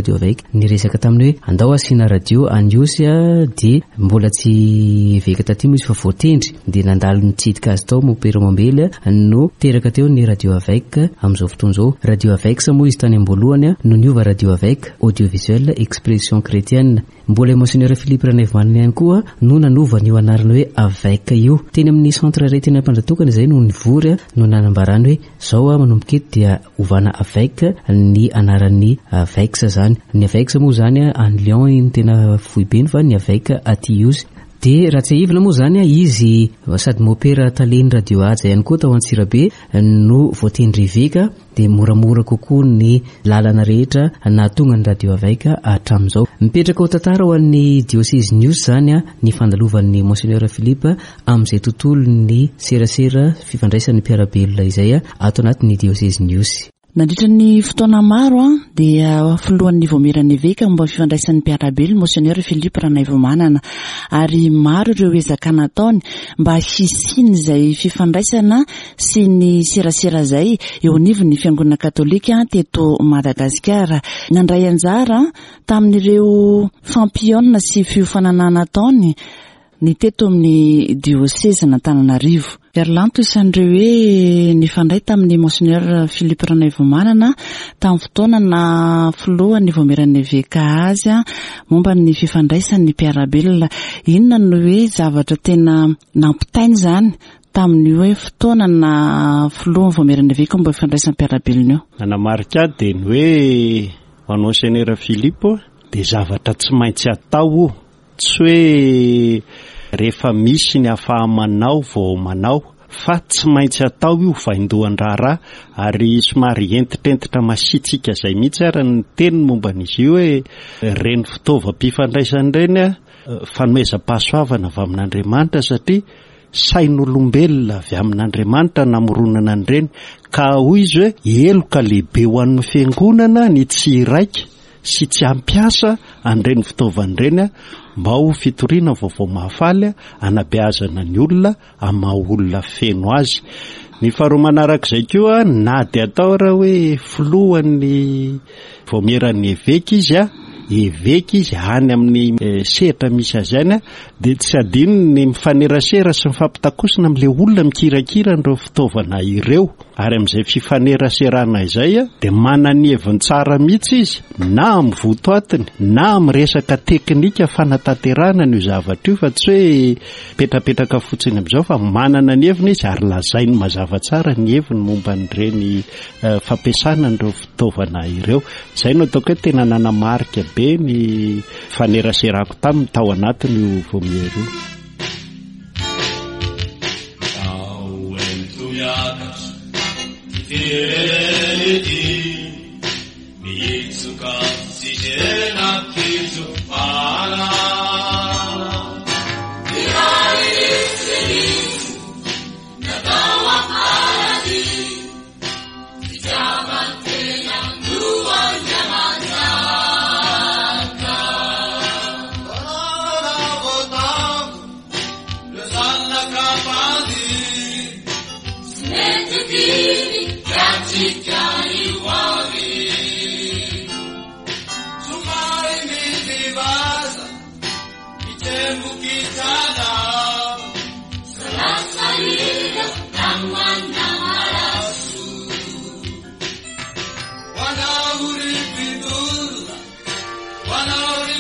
radio avaika niresaka taminy hoe andao asiana radio andiosy a dia mbola tsy veka taty moa izy fa voatendry dia nandalo nitsidika azy tao mopera mambely no teraka teo ny radio avaika amin'izao fotoana izao. Radio avaika sa moa izy tany amboalohany a no niova radio avaika audiovisuelle expression chrétienne. Mbola monseigneur Philippe Ranaivomanana ihany koa no nanova ny anarana hoe avaika io teny amin'ny centre iray tena mpandratokana izay no nivory no nanambarany hoe zao a manomboka eto dia ovana avaika ny anaran'ny avaika zany. Ny avaika moa zany a any Lyon iny tena foibeny fa ny avaika atios dia raha tsy aivina moa zany a izy sady mopera taleny radio aja ihany koa tao Antsirabe no voatendry veka dia moramora kokoa ny lalana rehetra na tonga ny radio avaika hatramin'izao. Mipetraka ho tantara ho an'ny diocèse news zany a ny fandalovan'ny monseigneur Philippe amin'izay tontolo ny serasera fifandraisan'ny mpiarabelona izay a ato anatin'ny diocèse news. Nandritra ny fotoana maro a dia filohan'ny voamerany eveka mba fifandraisan'ny mpiarabely monseigneur Philippe Ranaivomanana ary maro ireo ezakana ataony mba hisiny izay fifandraisana sy ny serasera zay eo anivon'ny fiangonana katolika teto Madagasikara. Nandray anjara tamin'ireo fampiona sy fiofananana ataony ny teto amin'ny diocèse n'Antananarivo. Erlanto isan'ireo hoe nifandray tamin'ny monseigneur Philippe Ranaivomanana tamin'ny fotoana na filohan'ny voamerany eveka azy momba ny fifandraisan'ny mpiarabelona. Inona no hoe zavatra tena nampitainy zany tamin'ny hoe fotoana na filohan'ny voamerany eveka momba fifandraisan'ny mpiarabelona io? Nanamarika dia ny hoe ho monseigneur Philippe dia zavatra tsy maintsy atao, tsy hoe rehefa misy ny afahamanao vao manao fa tsy maintsy atao io vaindohan-draharaha ary somary entitentitra masitsika izay mihitsy ary ny teny momba an'izy io hoe reny fitaovam-pifandraisany reny a fanomezam-pahasoavana avy amin'Andriamanitra satria sain'olombelona avy amin'Andriamanitra namoronana an'ireny ka hoy izy hoe eloka lehibe ho an'ny fiangonana ny tsy iraika sy tsy ampiasa an'ireny fitaovan'ireny mba ho fitoriana vaovao mahafaly anabeazana ny olona ama olona feno azy. Ny faharoa manarak'izay koa na dia atao raha hoe filohan'ny voamerany eveka izy a eveka izy any amin'ny sehatra misy azy any dia tsy adino ny mifanerasera sy mifampitakosina amin'ilay olona mikirakira n'ireo fitaovana ireo ary amin'izay fifaneraserana izay a dia manana heviny tsara mihitsy izy na amin'ny votoatiny na amin'ny resaka teknika fanatanterahana ny zavatra io fa tsy hoe petrapetraka fotsiny amin'izao fa manana ny heviny izy ary lazainy mazava tsara ny heviny momba n'ireny fampiasana n'ireo fitaovana ireo. Izay no ataoko hoe tena nanamarika be ny faneraserako taminy tao anatiny io voamera io.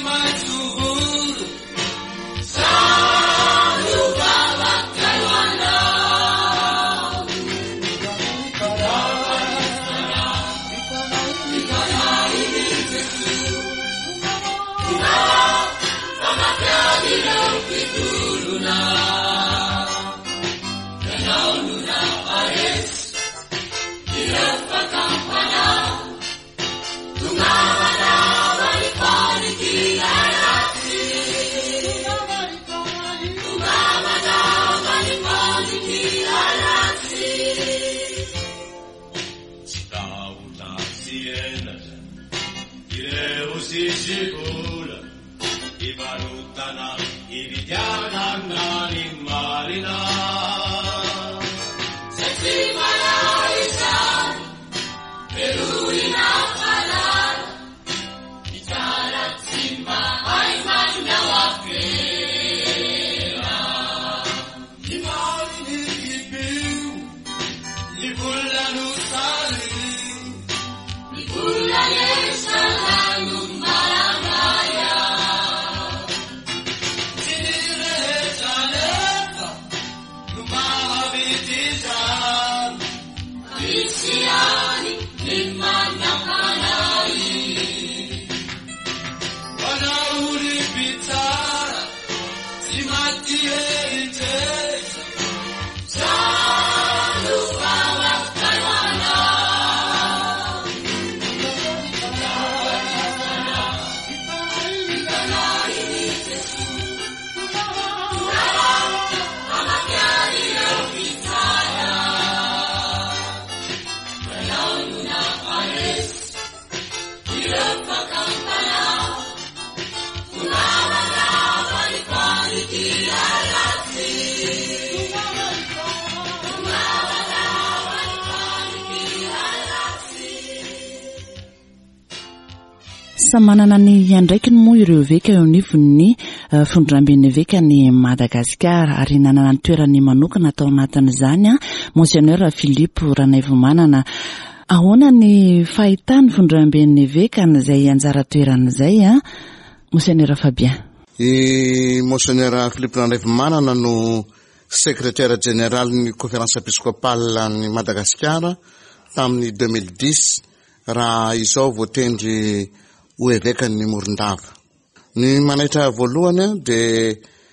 Salu baba kalwana Samanana ny andraikiny moa ireo veka eo anivon'ny uh, fondramben'ny veka ny Madagasikara ary nanana ny toerany manokana tao anatin'izany Monseigneur Philippe Ranaivomanana. Ahoana ny fahitany fondramben'ny veka izay anjara toeran'izay a Monseigneur Fabien? I Monseigneur Philippe Ranaivomanana no secrétaire général ny conférence épiscopale ny Madagasikara tamin'ny deux mille dix raha izao voatendry ho evekany Morondava. Ny manaitra voalohany dia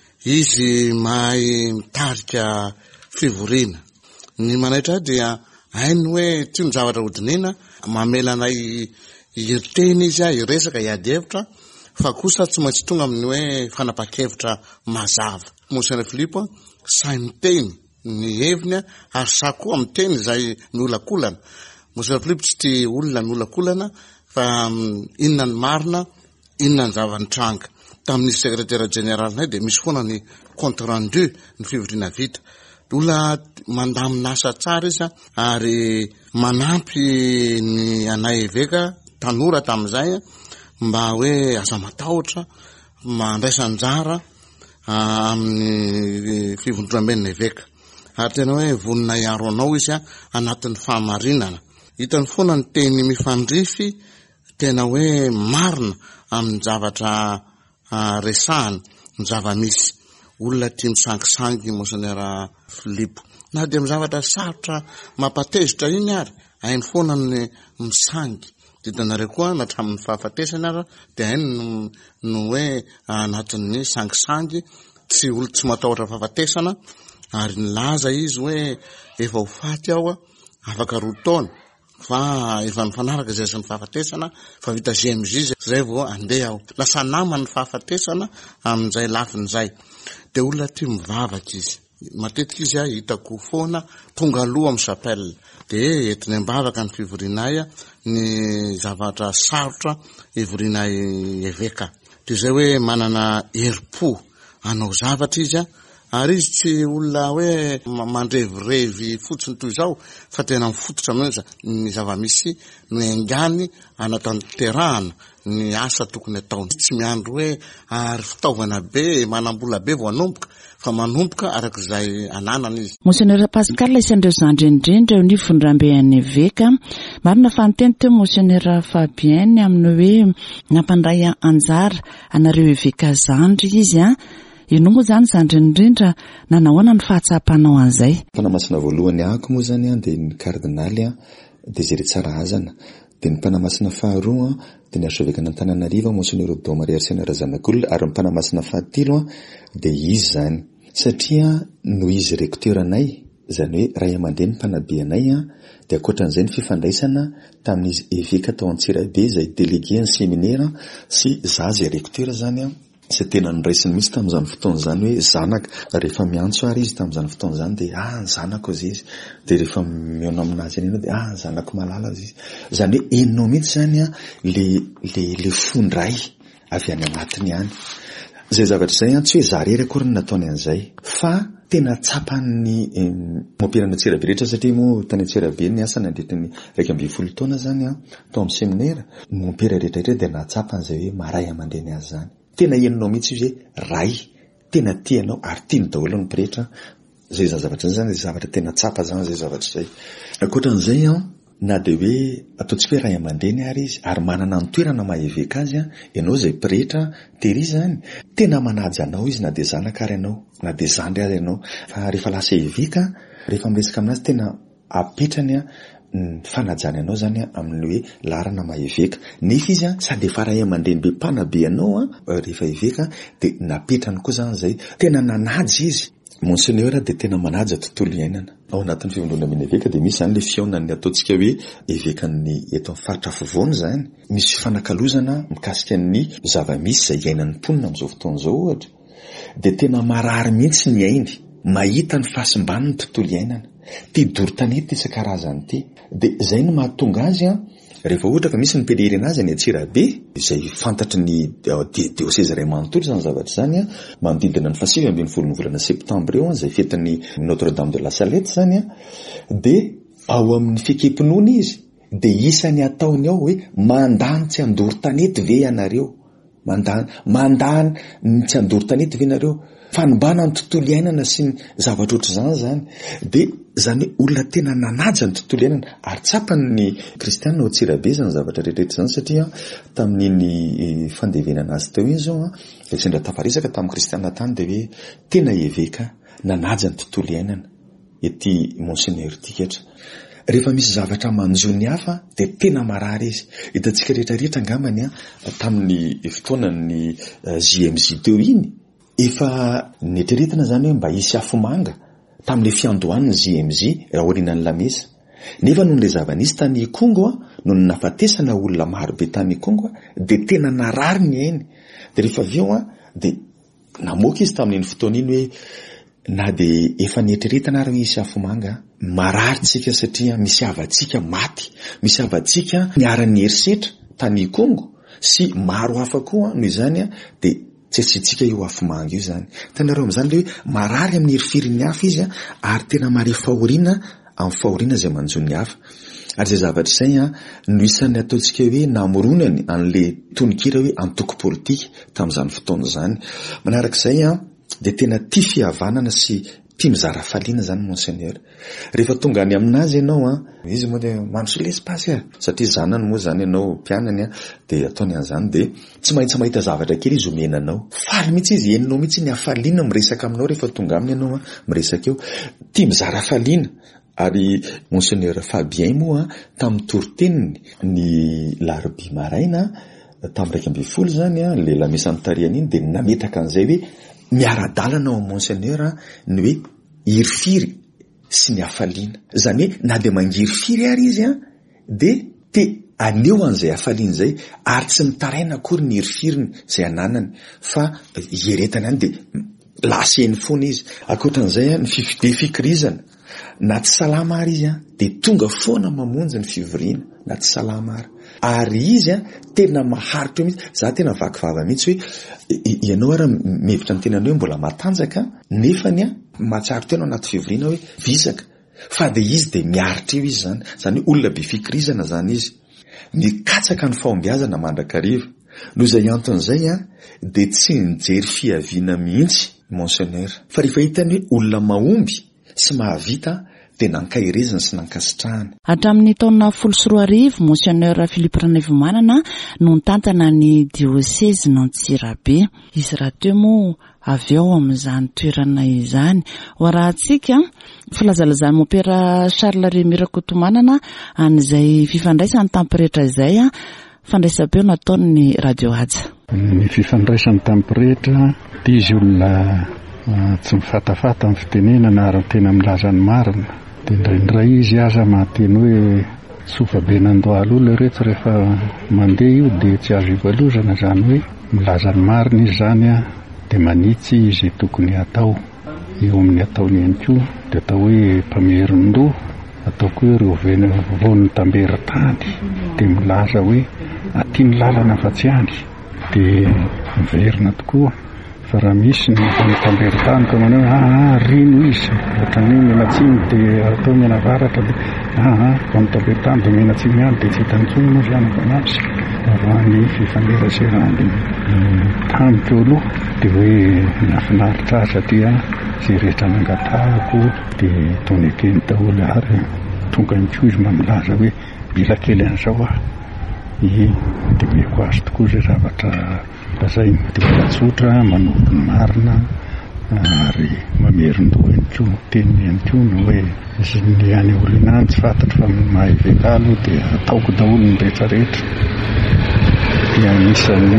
izy mahay mitarika fivoriana. Ny manaitra dia hainy hoe tsy ny zavatra hodinina, mamelanay hirteny izy hiresaka hiady hevitra, fa kosa tsy maintsy tonga amin'ny hoe fanapa-kevitra mazava. Monseigneur Philippe sahy miteny ny heviny ary sahy koa miteny izay miolakolana. Monseigneur Philippe tsy tia olona miolakolana fa inona ny marina, inona ny zava-nitranga. Tamin'ny secrétaire général nay dia misy foana ny compte rendu ny fivoriana vita. Olona mandamina asa tsara izy ary manampy ny anay eveka tanora tamin'izay mba hoe aza matahotra, mandraisa anjara amin'ny fivondramben'ny eveka. Ary tena hoe vonina iaro anao izy anatin'ny fahamarinana. Hitany foana ny teny mifandrify tena hoe marina amin'ny zavatra resahana, ny zava-misy. Olona tia misangisangy Monseigneur Philippe. Na dia amin'ny zavatra sarotra mampatezitra iny ary, hainy foana ny misangy. Didanareo koa natramin'ny fahafatesana ary dia hainy no hoe anatin'ny sangisangy, tsy olo tsy matahotra fahafatesana, ary nilaza izy hoe efa ho faty aho afaka roa taona. Fa efa nifanaraka izay sy ny fahafatesana, fa vita G M J zay vao andeha aho. Lasa nama ny fahafatesana amin'izay lafin'izay. Dia olona tia mivavaka izy. Matetika izy hitako foana tonga aloha amin'ny chapelle. Dia entiny ambavaka ny fivorianay ny zavatra sarotra ivorianay eveka. Dia zay hoe manana herim-po anao zavatra izy ary izy tsy olona hoe mandrevirevy fotsiny toy izao, fa tena mifototra amin'izy ny zava-misy no engany anatanterahana ny asa tokony ataony. Tsy miandro hoe ary fitaovana be, manambola be vao anomboka, fa manomboka arak'izay ananana izy. Monseigneur Pascal isan'ireo zandrendrendra eo ny fondramben'ny veka. Marina fa niteny teo Monseigneur Fabien amin'ny hoe nampandray anjara anareo eveka zandry izy a. Ino moa zany zandrendrendra na nahoana ny fahatsapanao an'izay? Mpanamasina voalohany ahako moa zany dia ny kardinaly Désiré Tsarahazana. Dia ny mpanamasina faharoa dia ny arsovekana Antananarivo Monseigneur Dom Maria Arsène Razanak'olona, ary ny mpanamasina fahatelo dia izy zany. Satria no izy rekteranay, izany hoe ray aman-dreny mpanabeanay dia ankoatran'izay ny fifandraisana tamin'izy eveka tao Antsirabe izay délégué ny séminaire sy za zay rekteur zany Sy tena niraisiny misy tamin'izany fotoana izany hoe zanaka, rehefa miantso ary izy tamin'izany fotoana izany dia ah zanako izy izy, dia rehefa miona aminazy eny ianao dia ah zanako malala izy. Izany hoe enao mihitsy zany a le le le fondray avy any anatiny ihany. Izay zavatra izay tsy hoe zarery akory ny nataony an'izay, fa tena tsapan'ny mampirana Antsirabe rehetra, satria moa tany Antsirabe ny asa nandritany raika amby folo taona zany a tao amin'ny seminaire, mampira rehetrarehetra dia natsapan'izay hoe maray aman-dreny azy zany. Tena enonao mihitsy izy hoe ray, tena tianao ary tiany daholo ny mpirehetra zay zavatra zany zay zavatra tena tsapa zany zay zavatra zay. Ankoatran'izay a na de hoe ataontsika hoe ray aman-dreny ary izy ary manana ny toerana maheveka azy a ianao zay mpirehetra tehiry zany tena manaja anao izy na de zanaka ary ianao na de zandry ary ianao fa rehefa lasa evika rehefa miresaka aminazy tena apetrany a ny fanajany anao zany a amin'ny hoe larana maheveka nefa izy a sady efa ray aman-dreny be mpanabe anao a rehefa eveka de napetrany koa zany zay tena nanaja izy. Monseigneur de tena manaja tontolo iainana ao anatin'ny fivondrona meneveka de misy zany le fionan'ny ataontsika hoe evekan'ny eto amin'ny faritra afovoany zany misy fifanakalozana mikasika ny zava-misy zay iainan'ny mponina amin'izao fotoana zao ohatra de tena marary mihitsy ny ainy mahita ny fahasimban'ny tontolo iainana ty doro-tanety isan-karazany ty de zay no mahatonga azy a rehefa ohatra fa misy ny pelery anazy any Antsirabe izay fantatry ny diocèse iray manontolo zany zavatra zany a manodidina ny fasivy ambin'ny folo ny volana septambra eo zay fetin'ny Notre Dame de la Salette zany a de ao amin'ny fikepinoana izy de isany ataony ao hoe mandany tsy andoro-tanety ve ianareo mandany mandany ny tsy andoro-tanety ve ianareo fanombana ny tontolo iainana sy ny zavatra ohatry zany zany de zany olona tena nanaja ny tontolo iainana ary tsapany ny kristianina ao Antsirabe zany zavatra rehetrarehetra zany satria tamin'iny fandevenana azy teo iny zao a sendra tafarisaka tamin'ny kristianina tany de hoe tena eveka nanaja ny tontolo iainana ety Monseigneur tikatra. Rehefa misy zavatra manjony hafa de tena marary izy hitantsika rehetrarehetra angambany a tamin'ny fotoanany J M J teo iny efa netreretina zany hoe mba hisy afomanga tamin'le fiandohan'ny J M J raha orinan'ny lamesa nefa noho le zava-nisy tany Kongo a no ny nafatesana olona marobe tany Kongo de tena narary ny ainy de rehefa aveo a de namoaka izy tamin'iny fotoana iny hoe na de efa netreretina ary hisy afomanga marary tsika satria misy avatsika maty misy avatsika niara-ny herisetra tany Kongo sy maro hafa koa noho izany a de tsetsitsika io afomanga io zany tanareo am'izany le hoe marary amin'ny herifirin'ny hafa izy a ary tena mare fahoriana amin'ny fahoriana zay manjony hafa ary zay zavatra izay a no isan'ny ataontsika hoe namoronany an'le tononkira hoe antoko politika tamin'izany fotoana zany. Manarak'izay a de tena tia fihavanana sy tia mizara faliana zany Monseigneur rehefa tonga any aminazy ianao a izy moa de mandroso l'espace a satria zanany moa zany ianao mpianany a de ataony an'izany de tsy maintsy mahita zavatra kely izy omenanao faly mihitsy izy eninao mihitsy ny hafaliana miresaka aminao rehefa tonga aminy ianao a miresaka eo tia mizara faliana. Ary Monseigneur Fabien moa tamin'ny toriteniny ny larobia maraina tamin'ny raika ambin'ny folo zany a le lamesa notariana iny de nametaka an'izay hoe miara-dalana ao Monseigneur ny hoe hirifiry sy ny hafaliana zany hoe na de mangirifiry ary izy a de te aneo an'izay hafaliana zay ary tsy mitaraina akory ny hirifiriny zay ananany fa hieretany any de laseny foana izy akoatran'izay a ny fifide fikirizana na tsy salama ary izy a de tonga foana mamonjy ny fivoriana na tsy salama ary ary izy a tena maharitra eo mihitsy za tena vakivava mihitsy hoe ianao ara mihevitra ny tenanao hoe mbola matanjaka nefany a matsaro tena anaty fivoriana hoe visaka fa de izy de miaritra eo izy zany zany hoe olona be fikirizana zany izy mikatsaka ny fahombiazana mandrakariva noho izay anton'izay a de tsy nijery fiaviana mihitsy Monseigneur fa rehefa hitany hoe olona mahomby sy mahavita de nankahirezana sy nankasitrahana. Hatramin'ny taona folo sy roa arivo Monseigneur Philippe Ranaivomanana no nitantana ny diocèse n'Antsirabe. Izy raha teo moa avy ao amin'izany toerana izany ho rahantsika filazalazany mopera Charles Remira Kotomanana an'izay fifandraisany tampirehetra izay a fandraisam-peo nataony radio Haja. Ny fifandraisany tampirehetra dia izy olona tsy mifatafata amin'ny fitenenana ary tena milaza ny marina dia indraindray izy aza mahateny hoe sofabe nandohalo olona rehetra rehefa mandeha io dia tsy azo ivalozana zany hoe milaza ny marina izy zany a dia manitsy izy tokony atao eo amin'ny ataony ihany koa dia atao hoe mpamerin-doha ataoko hoe ireo von'ny tamberi-tany dia milaza hoe aty ny lalana fa tsy any dia miverina tokoa fa raha misy ny mitambery-tany ka manao aa rino izy ohatrany menatsiny dia atao menavaratra dia aa fa mitambery-tany dia menatsiny ihany dia tsy hitantsony moa zanako anazy avany fifaneraserany tamiko eo aloha dia hoe nafinaritra azy satria zay rehetra nangatahako dia tony akeny daholo ary tonga nyko izy mamilaza hoe mila kely an'izao ah i dia meko azy tokoa zay zavatra lazainy dia milatsotra manompo ny marina ary mamerin-doha ihany ko teniny ihany ko no hoe ny any olona any tsy fantatro fa mahay vekalo dia ataoko daholo ny rehetrarehetra dia anisan'ny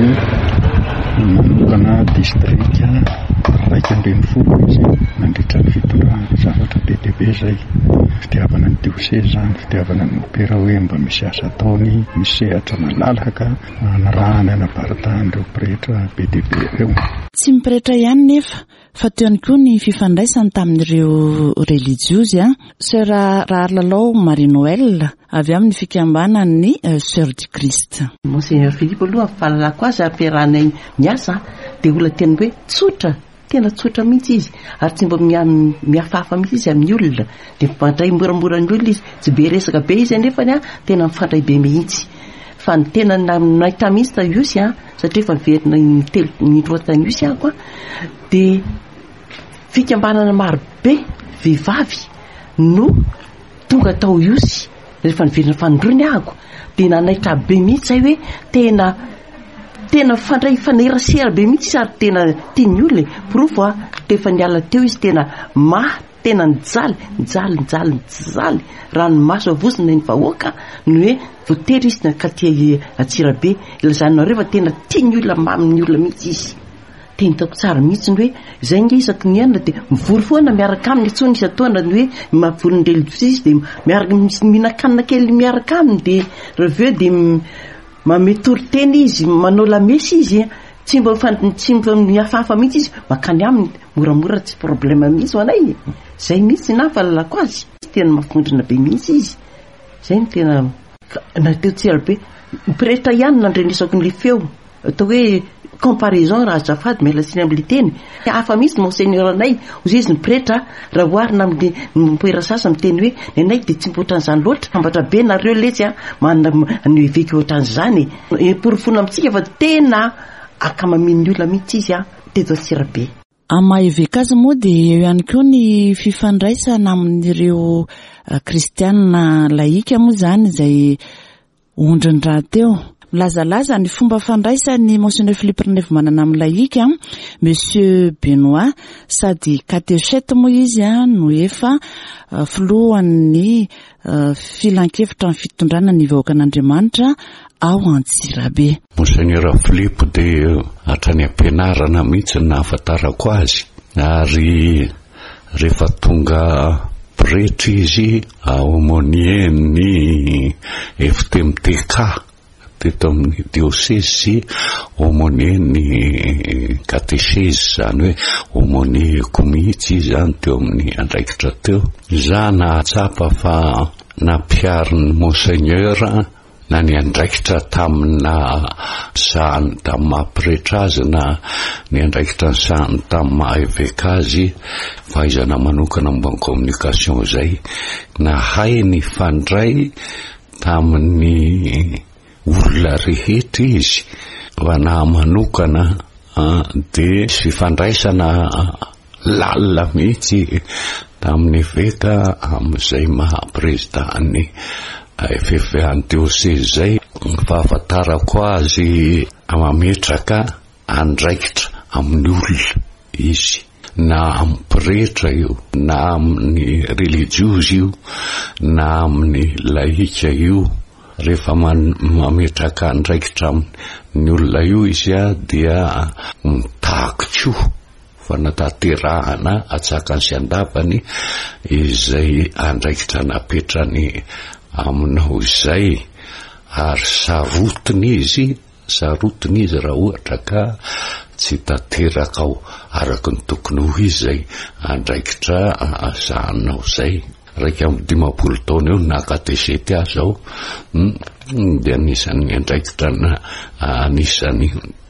manokana distrika raika ambin'ny folo izy nandritra ny fitondrana zavatra be dia be zay fitiavana ny diocese zany fitiavana ny opera hoe mba misy asa ataony misy sehatra malalaka anarahany anabaratahanyireo mpirehetra be dia be ireo tsy mipirehetra ihany nefa fa teo ihany koa ny fifandraisany tamin'ireo religiozy a sœur Rahalalao Marie Noël avy amin'ny fikambanany Sœur du Christ. Monseigneur Philippe aloha fahalalako azy ampiarahanay miasa dia olona teny hoe tsotra tena tsotra mihitsy izy ary tsy mba miafahafa mihitsy izy amin'ny olona dia mifandray moramora ny olona izy tsy be resaka be izy anefany a tena mifandray be mihitsy fa ny tena nahita mihitsy taiosy a satria efa miverina ny telo ny roa taiosy ako a dia fikambanana maro be vehivavy no tonga tao iosy rehefa niverina fanondrony ahako dia nanaitra be mihitsy zay hoe tena tena fandray fanerasera be mihitsy ary tena tiany olona profo a tefa niala teo izy tena ma tena nijaly nijaly nijaly nijaly raha ny maso avosina ny vahoaka no hoe voatery izy ka tia Atsirabe ilazanareo fa tena tiany olona maminy olona mihitsy izy teny taoko tsara mihitsy ny hoe zay nge isaky ny anina dia mivory foana miaraka aminy intsony izy ataona ny hoe mampivony ny religiosy dia miaraka mihinan-kanina kely miaraka aminy dia reveo dia mametory teny izy manao lamesy izy tsy mba tsy mba miafahafa mihitsy izy makany aminy moramora tsy problème mihitsy ho anay zay mihitsy na fahalalako azy tena mafondrina be mihitsy izy zay ny tena nateo Atsirabe mpirehetra ihany nandrenesako ny le feo atao hoe comparaison raha azafady mialatsiny amin'le teny hafa mihitsy monseigneur anay ozy izy nipretra raha oharina amin'ny mpoera sasa miteny hoe ny anay dia tsy mpohatran'izany loatra ambatra be nareo letsy a manana ny eveky ohatran'izany porofona amintsika fa tena akamaminy olona mihitsy izy a teto Atsirabe amaha-eveka azy moa dia eo ihany koa ny fifandraisana amin'ireo kristianina laïka moa zany izay ondrin-draha teo milazalaza ny fomba fandraisany Monseigneur Philippe Ranevimanana amin'ny laïka Monsieur Benoît sady catéchète moa izy a no efa filohan'ny filan-kevitra amin'ny fitondrana ny vahoaka an'Andriamanitra ao Antsirabe. Monseigneur Philippe dia hatrany ampianarana mihitsy ny nahafantarako azy ary rehefa tonga pretra izy aumônieny F T M T K teto amin'ny diocese aumônieny catéchèse zany hoe aumônie komihitsy zany teo amin'ny andraikitra teo za nahatsapa fa nampiariny Monseigneur na ny andraikitra tamina sahany tamin'ny mahapretra azy na ny andraikitra ny sahany tamin'ny maha-eveka azy fahaizana manokana momba ny communication zay nahay ny fandray tamin'ny olona rehetra izy fa na manokana dia fifandraisana lalina mihitsy tamin'ny eveka amin'izay maha-présidentny F F any diocese zay fahafantarako azy amametraka andraikitra amin'ny olona izy na amin'ny pretra io na amin'ny religiozy io na amin'ny laïka io rehefa mametraka andraikitra amin'ny olona io izy a dia mitaky fa nataterahana atsakany sy andapany izay andraikitra napetrany aminao izay ary sarotiny izy sarotiny izy raha ohatra ka tsy tateraka ao araka ny tokony ho izy zay andraikitra sahanao zay raika amin'ny dimapolo taona eo na katesety azy ao dia anisan'ny andraikitra na anisany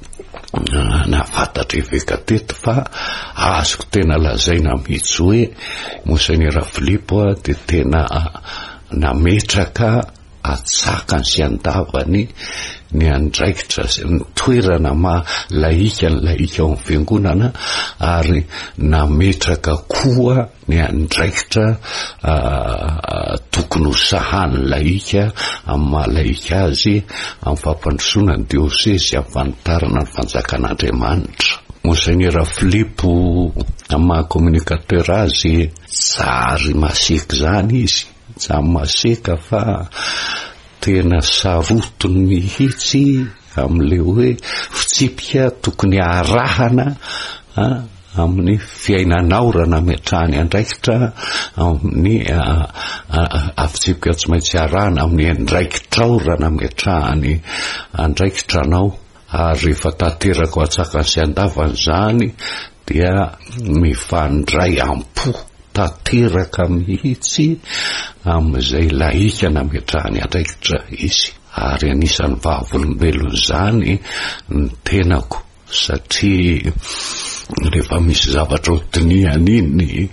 na fantatra eveka teto fa azoko tena lazaina mihitsy hoe Monseigneur Filipo de tena nametraka atsakany sy andavany ny andraikitra ny toerana ma laika ny laika ao amin'ny fiangonana ary nametraka koa ny andraikitra tokony ho sahany laika amin'ny mahalaika azy amin'ny fampandrosoana ny diosesy amin'ny fanitarana ny fanjakan'Andriamanitra. Monseigneur Filipo amin'ny maha communicateur azy tsary maseka zany izy, tsary maseka fa tena sarotony mihitsy amin'le hoe fitsipika tokony arahana amin'ny fiainanao raha nametrahany andraikitra amin'ny afitsipika tsy maintsy arahana amin'ny andraikitrao raha nametrahany andraikitranao. Ary rehefa tanteraka atsakany sy andavany zany dia mifandray ampo tanteraka mihitsy amin'izay laika nametrahany andraikitra izy. Ary anisan'ny vavolombelony zany ny tenako satria rehefa misy zavatra hotiniany iny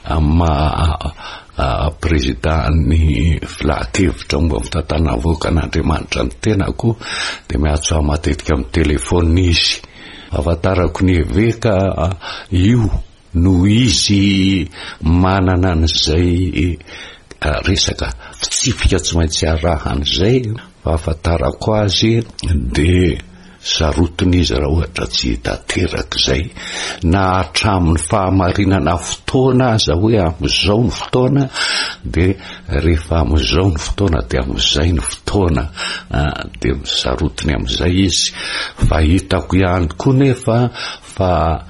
amma présidentny filahakevitra momba mitantana avoakan'Andriamanitra ny tenako de miatso matetika amin'ny telefona izy afatarako ny eveka io no izy manana an'izay resaka fitsipika tsy maintsy arahany zay afatarako azy de sarotiny izy raha ohatra tsy tanteraka zay na hatramin'ny fahamarinana fotoana aza hoe amin'izao ny fotoana de rehefa amin'izao ny fotoana de amin'izay ny fotoana de sarotiny amin'izay izy. Fa hitako ihany koa nefa fa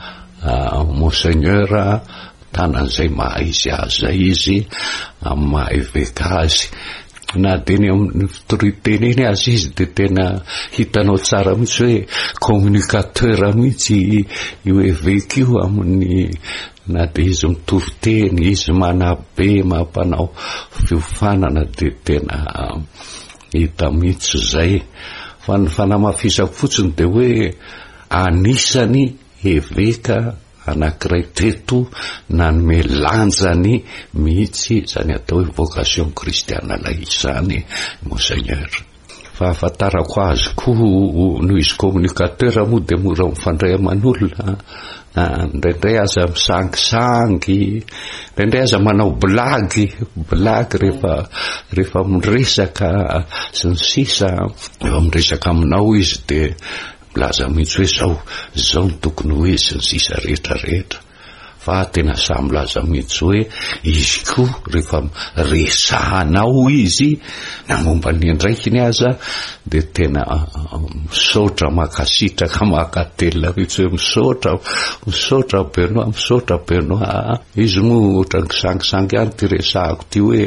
Monseigneur tanan'izay maha izy azy zay izy amin'ny maha eveka azy na de ny amin'ny fitoriteny iny azy izy de tena hitanao tsara mihitsy hoe communicateur mihitsy io eveka io amin'ny na de izy mitoriteny izy manabe mampanao fiofanana de tena hita mihitsy zay. Fa ny fanamafisako fotsiny de hoe anisany eveka anankiray teto nanome lanjany mihitsy zany atao hoe vocation kristiana lay izany Monseigneur. Fa afatarako azy koa no izy communicateur moa de mora mifandray aman'olona ndraindray aza misangisangy ndraindray aza manao blagy blagy rehefa rehefa miresaka sy ny sisa rehefa miresaka aminao izy de laza mihitsy hoe zao zao ny tokony hoe sy ny sisa rehetra rehetra. Fa tena samy laza mihitsy hoe izy koa rehefa resahanao izy na momba ny andraikiny aza de tena misaotra makasitraka makatelina mihitsy hoe misaotra misaotra Benoît misaotra Benoît izy moa ohatra ny sangisangy any ty resahako ty hoe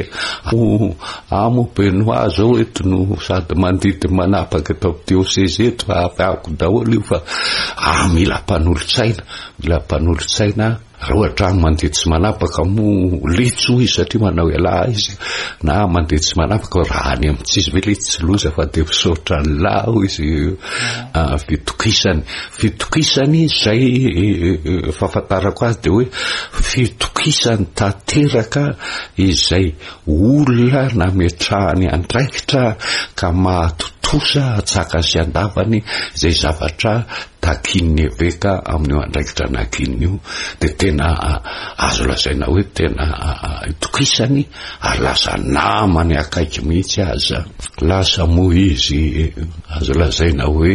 amo Benoît zao eto no sady mandidy manapaka eto amin'ny diocèse eto fa afiako daholo io fa ah mila mpanolotsaina mila mpanolotsaina raha ohatra mandeha tsy manapaka mo litso izy satria manao ela izy na mandeha tsy manapaka raha any amin'ny tsisy ve litsy loza fa de misaotra lao izy fitokisany fitokisany zay fahafantarako azy de hoe fitokisany tanteraka izay olona nametrahany andraikitra ka mahatotosa atsaka sy andavany zay zavatra takin'ny eveka amin'io andraikitra nakin'ny io de tena azo lazaina hoe tena itokisany ary lasa namany akaiky mihitsy aza lasa moa izy azo lazaina hoe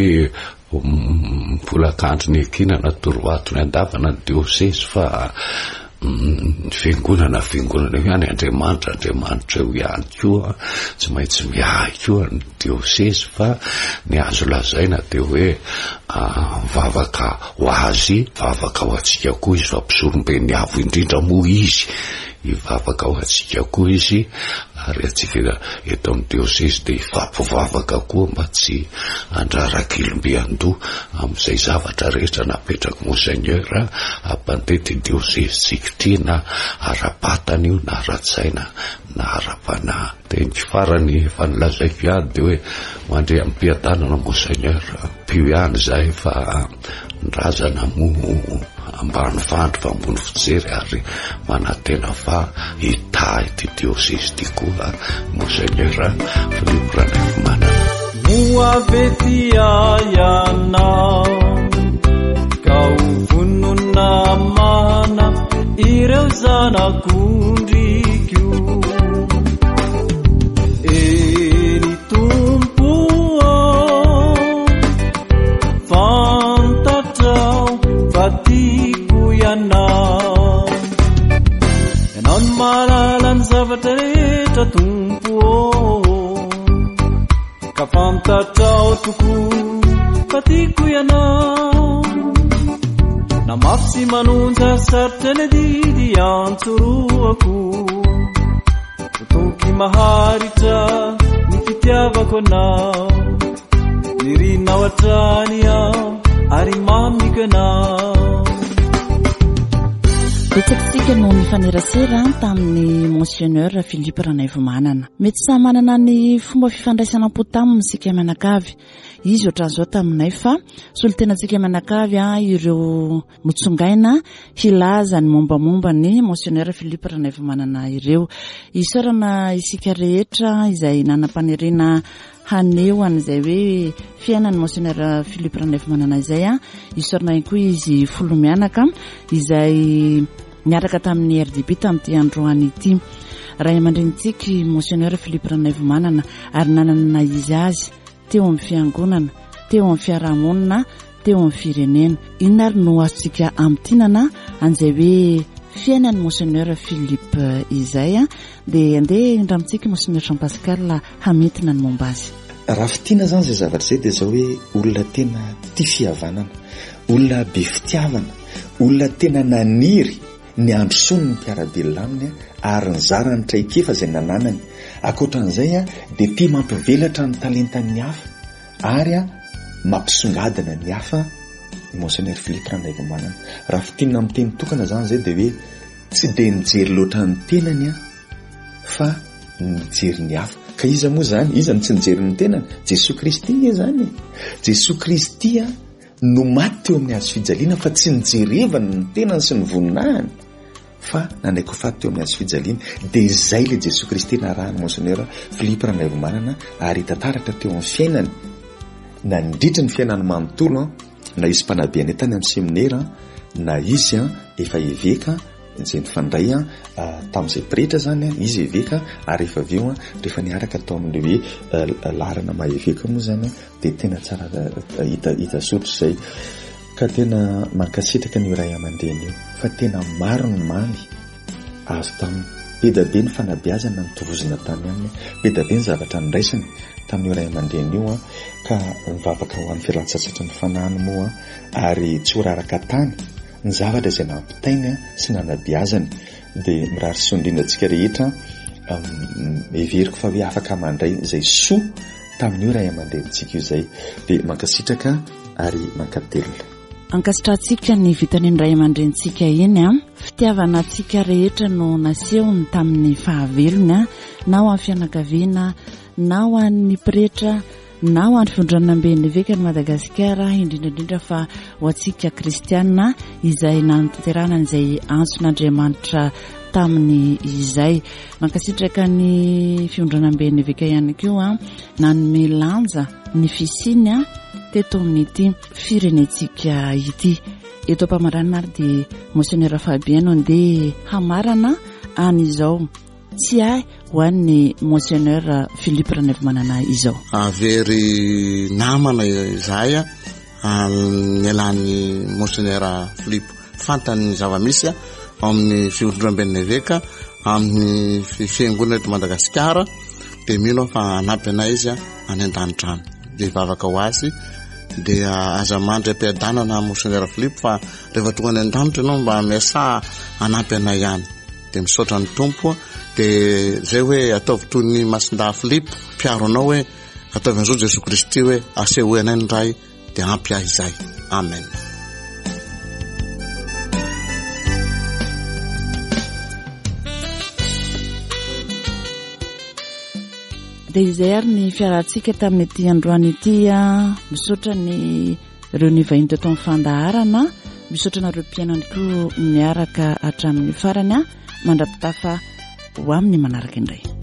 mpolakandro ny ekina na torovato ny andavana ny diocèse fa fiangonana fiangonana io any Andriamanitra Andriamanitra io ihany koa tsy maintsy miahy koa ny diocèse fa ny azo lazaina de hoe vavaka ho azy vavaka ho atsika koa izy fa mpisorombe ny avo indrindra moa izy hivavaka ho atsika koa izy, ary atsika eto amin'ny diosesy dia hifampivavaka koa mba tsy andraraka ilombiandoha amin'izay zavatra rehetra napetraka monseigneur ampandety diosesy tsikitry na ara-batana io na ara-tsaina na ara-panahy. Dia ny farany efa nilazaiko ihany dia hoe mandre amin'ny mpiadanana monseigneur pio ihany izay fa nrazana mo ambany vandro fa ambony fijery ary manatena fa hita ity diosesy ty koa monseigneur Philippe Ranaivomanana. Muavetia ianao ka uvununa mana ireo zanakundrikyo eri tumpuo fantatrao fatiako ianao ianao ny mahalala ny zavatra rehetra tompo ka fantatrao tokoa fatiako ianao na mafy sy manonja sarotra ny didy antsoroako totoky maharitra ny fitiavako anao nirinao atrany aho ary mamiko anao. Betsakitsika no nifanerasera tamin'ny monseigneur Philippe Ranaivomanana. Mety samy manana ny fomba fifandraisana-po taminy sika mianakavy. Izy ohatran'izao taminay fa solitenantsika mianakavy a ireo mitsongaina hilaza ny mombamomba ny monseigneur Philippe Ranaivomanana ireo. Isorana isika rehetra izay nanam-paniriana haneo an'izay hoe fiainan'ny monseigneur Philippe Ranaivomanana izay a isorana ihany koa izy folo mianaka izay niaraka tamin'ny R D P tamin'ity androany ity. Raha amandrenitsika monseigneur Philippe Ranaivomanana ary nanana izy azy teo amin'ny fiangonana, teo amin'ny fiarahamonina, teo amin'ny firenena. Inona ary no azontsika amtinana an'izay hoe fiainan'ny monseigneur Philippe izay a dia andeha indramitsika monseigneur Jean Pascal hametina ny momba azy. Raha fitiana zany izay zavatra izay dia izao hoe olona tena tia fihavanana, olona be fitiavana, olona tena naniry ny androsony ny mpiarabelona aminy ary ny zarany traikefa izay nananany. Akoatran'izay a dia tia mampivelatra ny talentan'ny hafa ary a mampisongadina ny hafa monseigneur Philippe Ranaivomanana. Raha fitiana amin'ny teny tokana zany izay dia hoe tsy dia nijery loatra ny tenany a fa nijery ny hafa. Ka iza moa zany, iza ny tsy nijery ny tenany? Jesosy Kristy e zany. Jesosy Kristy a no maty teo amin'ny hazo fijaliana fa tsy nijerevana ny tenany sy ny voninahiny fa nandraiky ho faty teo amin'ny hazo fijaliana. Dia izay le Jesosy Kristy narahany monseigneur Philippe Ranaivomanana ary hitantaratra teo amin'ny fiainany. Na nindritra ny fiainany manontolo na izy mpanabeany tany amin'ny seminaire na izy efa eveka izay nifandray tamin'izay pretra zany izy eveka ary efa aveo rehefa niaraka tao amin'le hoe larana maheveka moa zany dia tena tsara hita hita sotro izay. Ka tena mankasitraka ny ray aman-dreny io fa tena maro ny mamy azo taminy. Be da be ny fanabeazana nitovozina tany aminy, be da be ny zavatra niraisany tamin'ny ray aman-dreny io ka mivavaka ho amin'ny fialan-tsatsatra ny fanahiny moa ary tsy ho raraka tany ny zavatra izay nampitainy sy nanabeazany. Dia mirary sondrinantsika rehetra everiko fa hoe afaka mandray izay soa tamin'io ray aman-drenitsika io izay. Dia mankasitraka ary mankatelona. Ankasitratsika ny vitany ny ray aman-drenitsika iny a fitiavana antsika rehetra no nasehony tamin'ny fahavelony a na ho amin'ny fianakaviana na ho an'ny pretra na ho an'ny fiondrana-ben'ny veka ny Madagasikara indrindrandrindra fa ho antsika kristianina izay nantanterana izay antson'Andriamanitra tamin'ny izay. Mankasitraka ny fiondrana-ben'ny veka ihany koa na ny melanja ny fisiny a teto amin'ity firenetsika ity. Eto mpamarana ary dia monseigneur Fabiano andeha hamarana an'izao tsy hay ho an'ny monseigneur Philippe Ranaivomanana izao. Avery namana izay ny alan'ny monseigneur Philippe fantany zava-misy amin'ny fiondram-ben'ny veka amin'ny fiangonana eto Madagasikara dia mino fa anampy anay izy any an-danitra any. Dia hivavaka ho azy dia aza mandry ampiadanana monseigneur Philippe fa rehefa tonga any an-danitra ianao mba miasa anampy anay ihany. dia misaotra ny tompo dia zay hoe ataovy toy ny Masinda Filipo mpiaro anao hoe ataovy an'izao Jesosy Kristy hoe asehoanay ny ray dia ampy ahy izay. Amen. dia izay ary ny fiarahantsika tamin'ity androany ity a misaotra ny ireo ny vahiny teto amin'ny fandaharana, misaotra nareo mpiainany koa miaraka hatramin'ny farany a mandrapitafa ho amin'ny manaraka indray.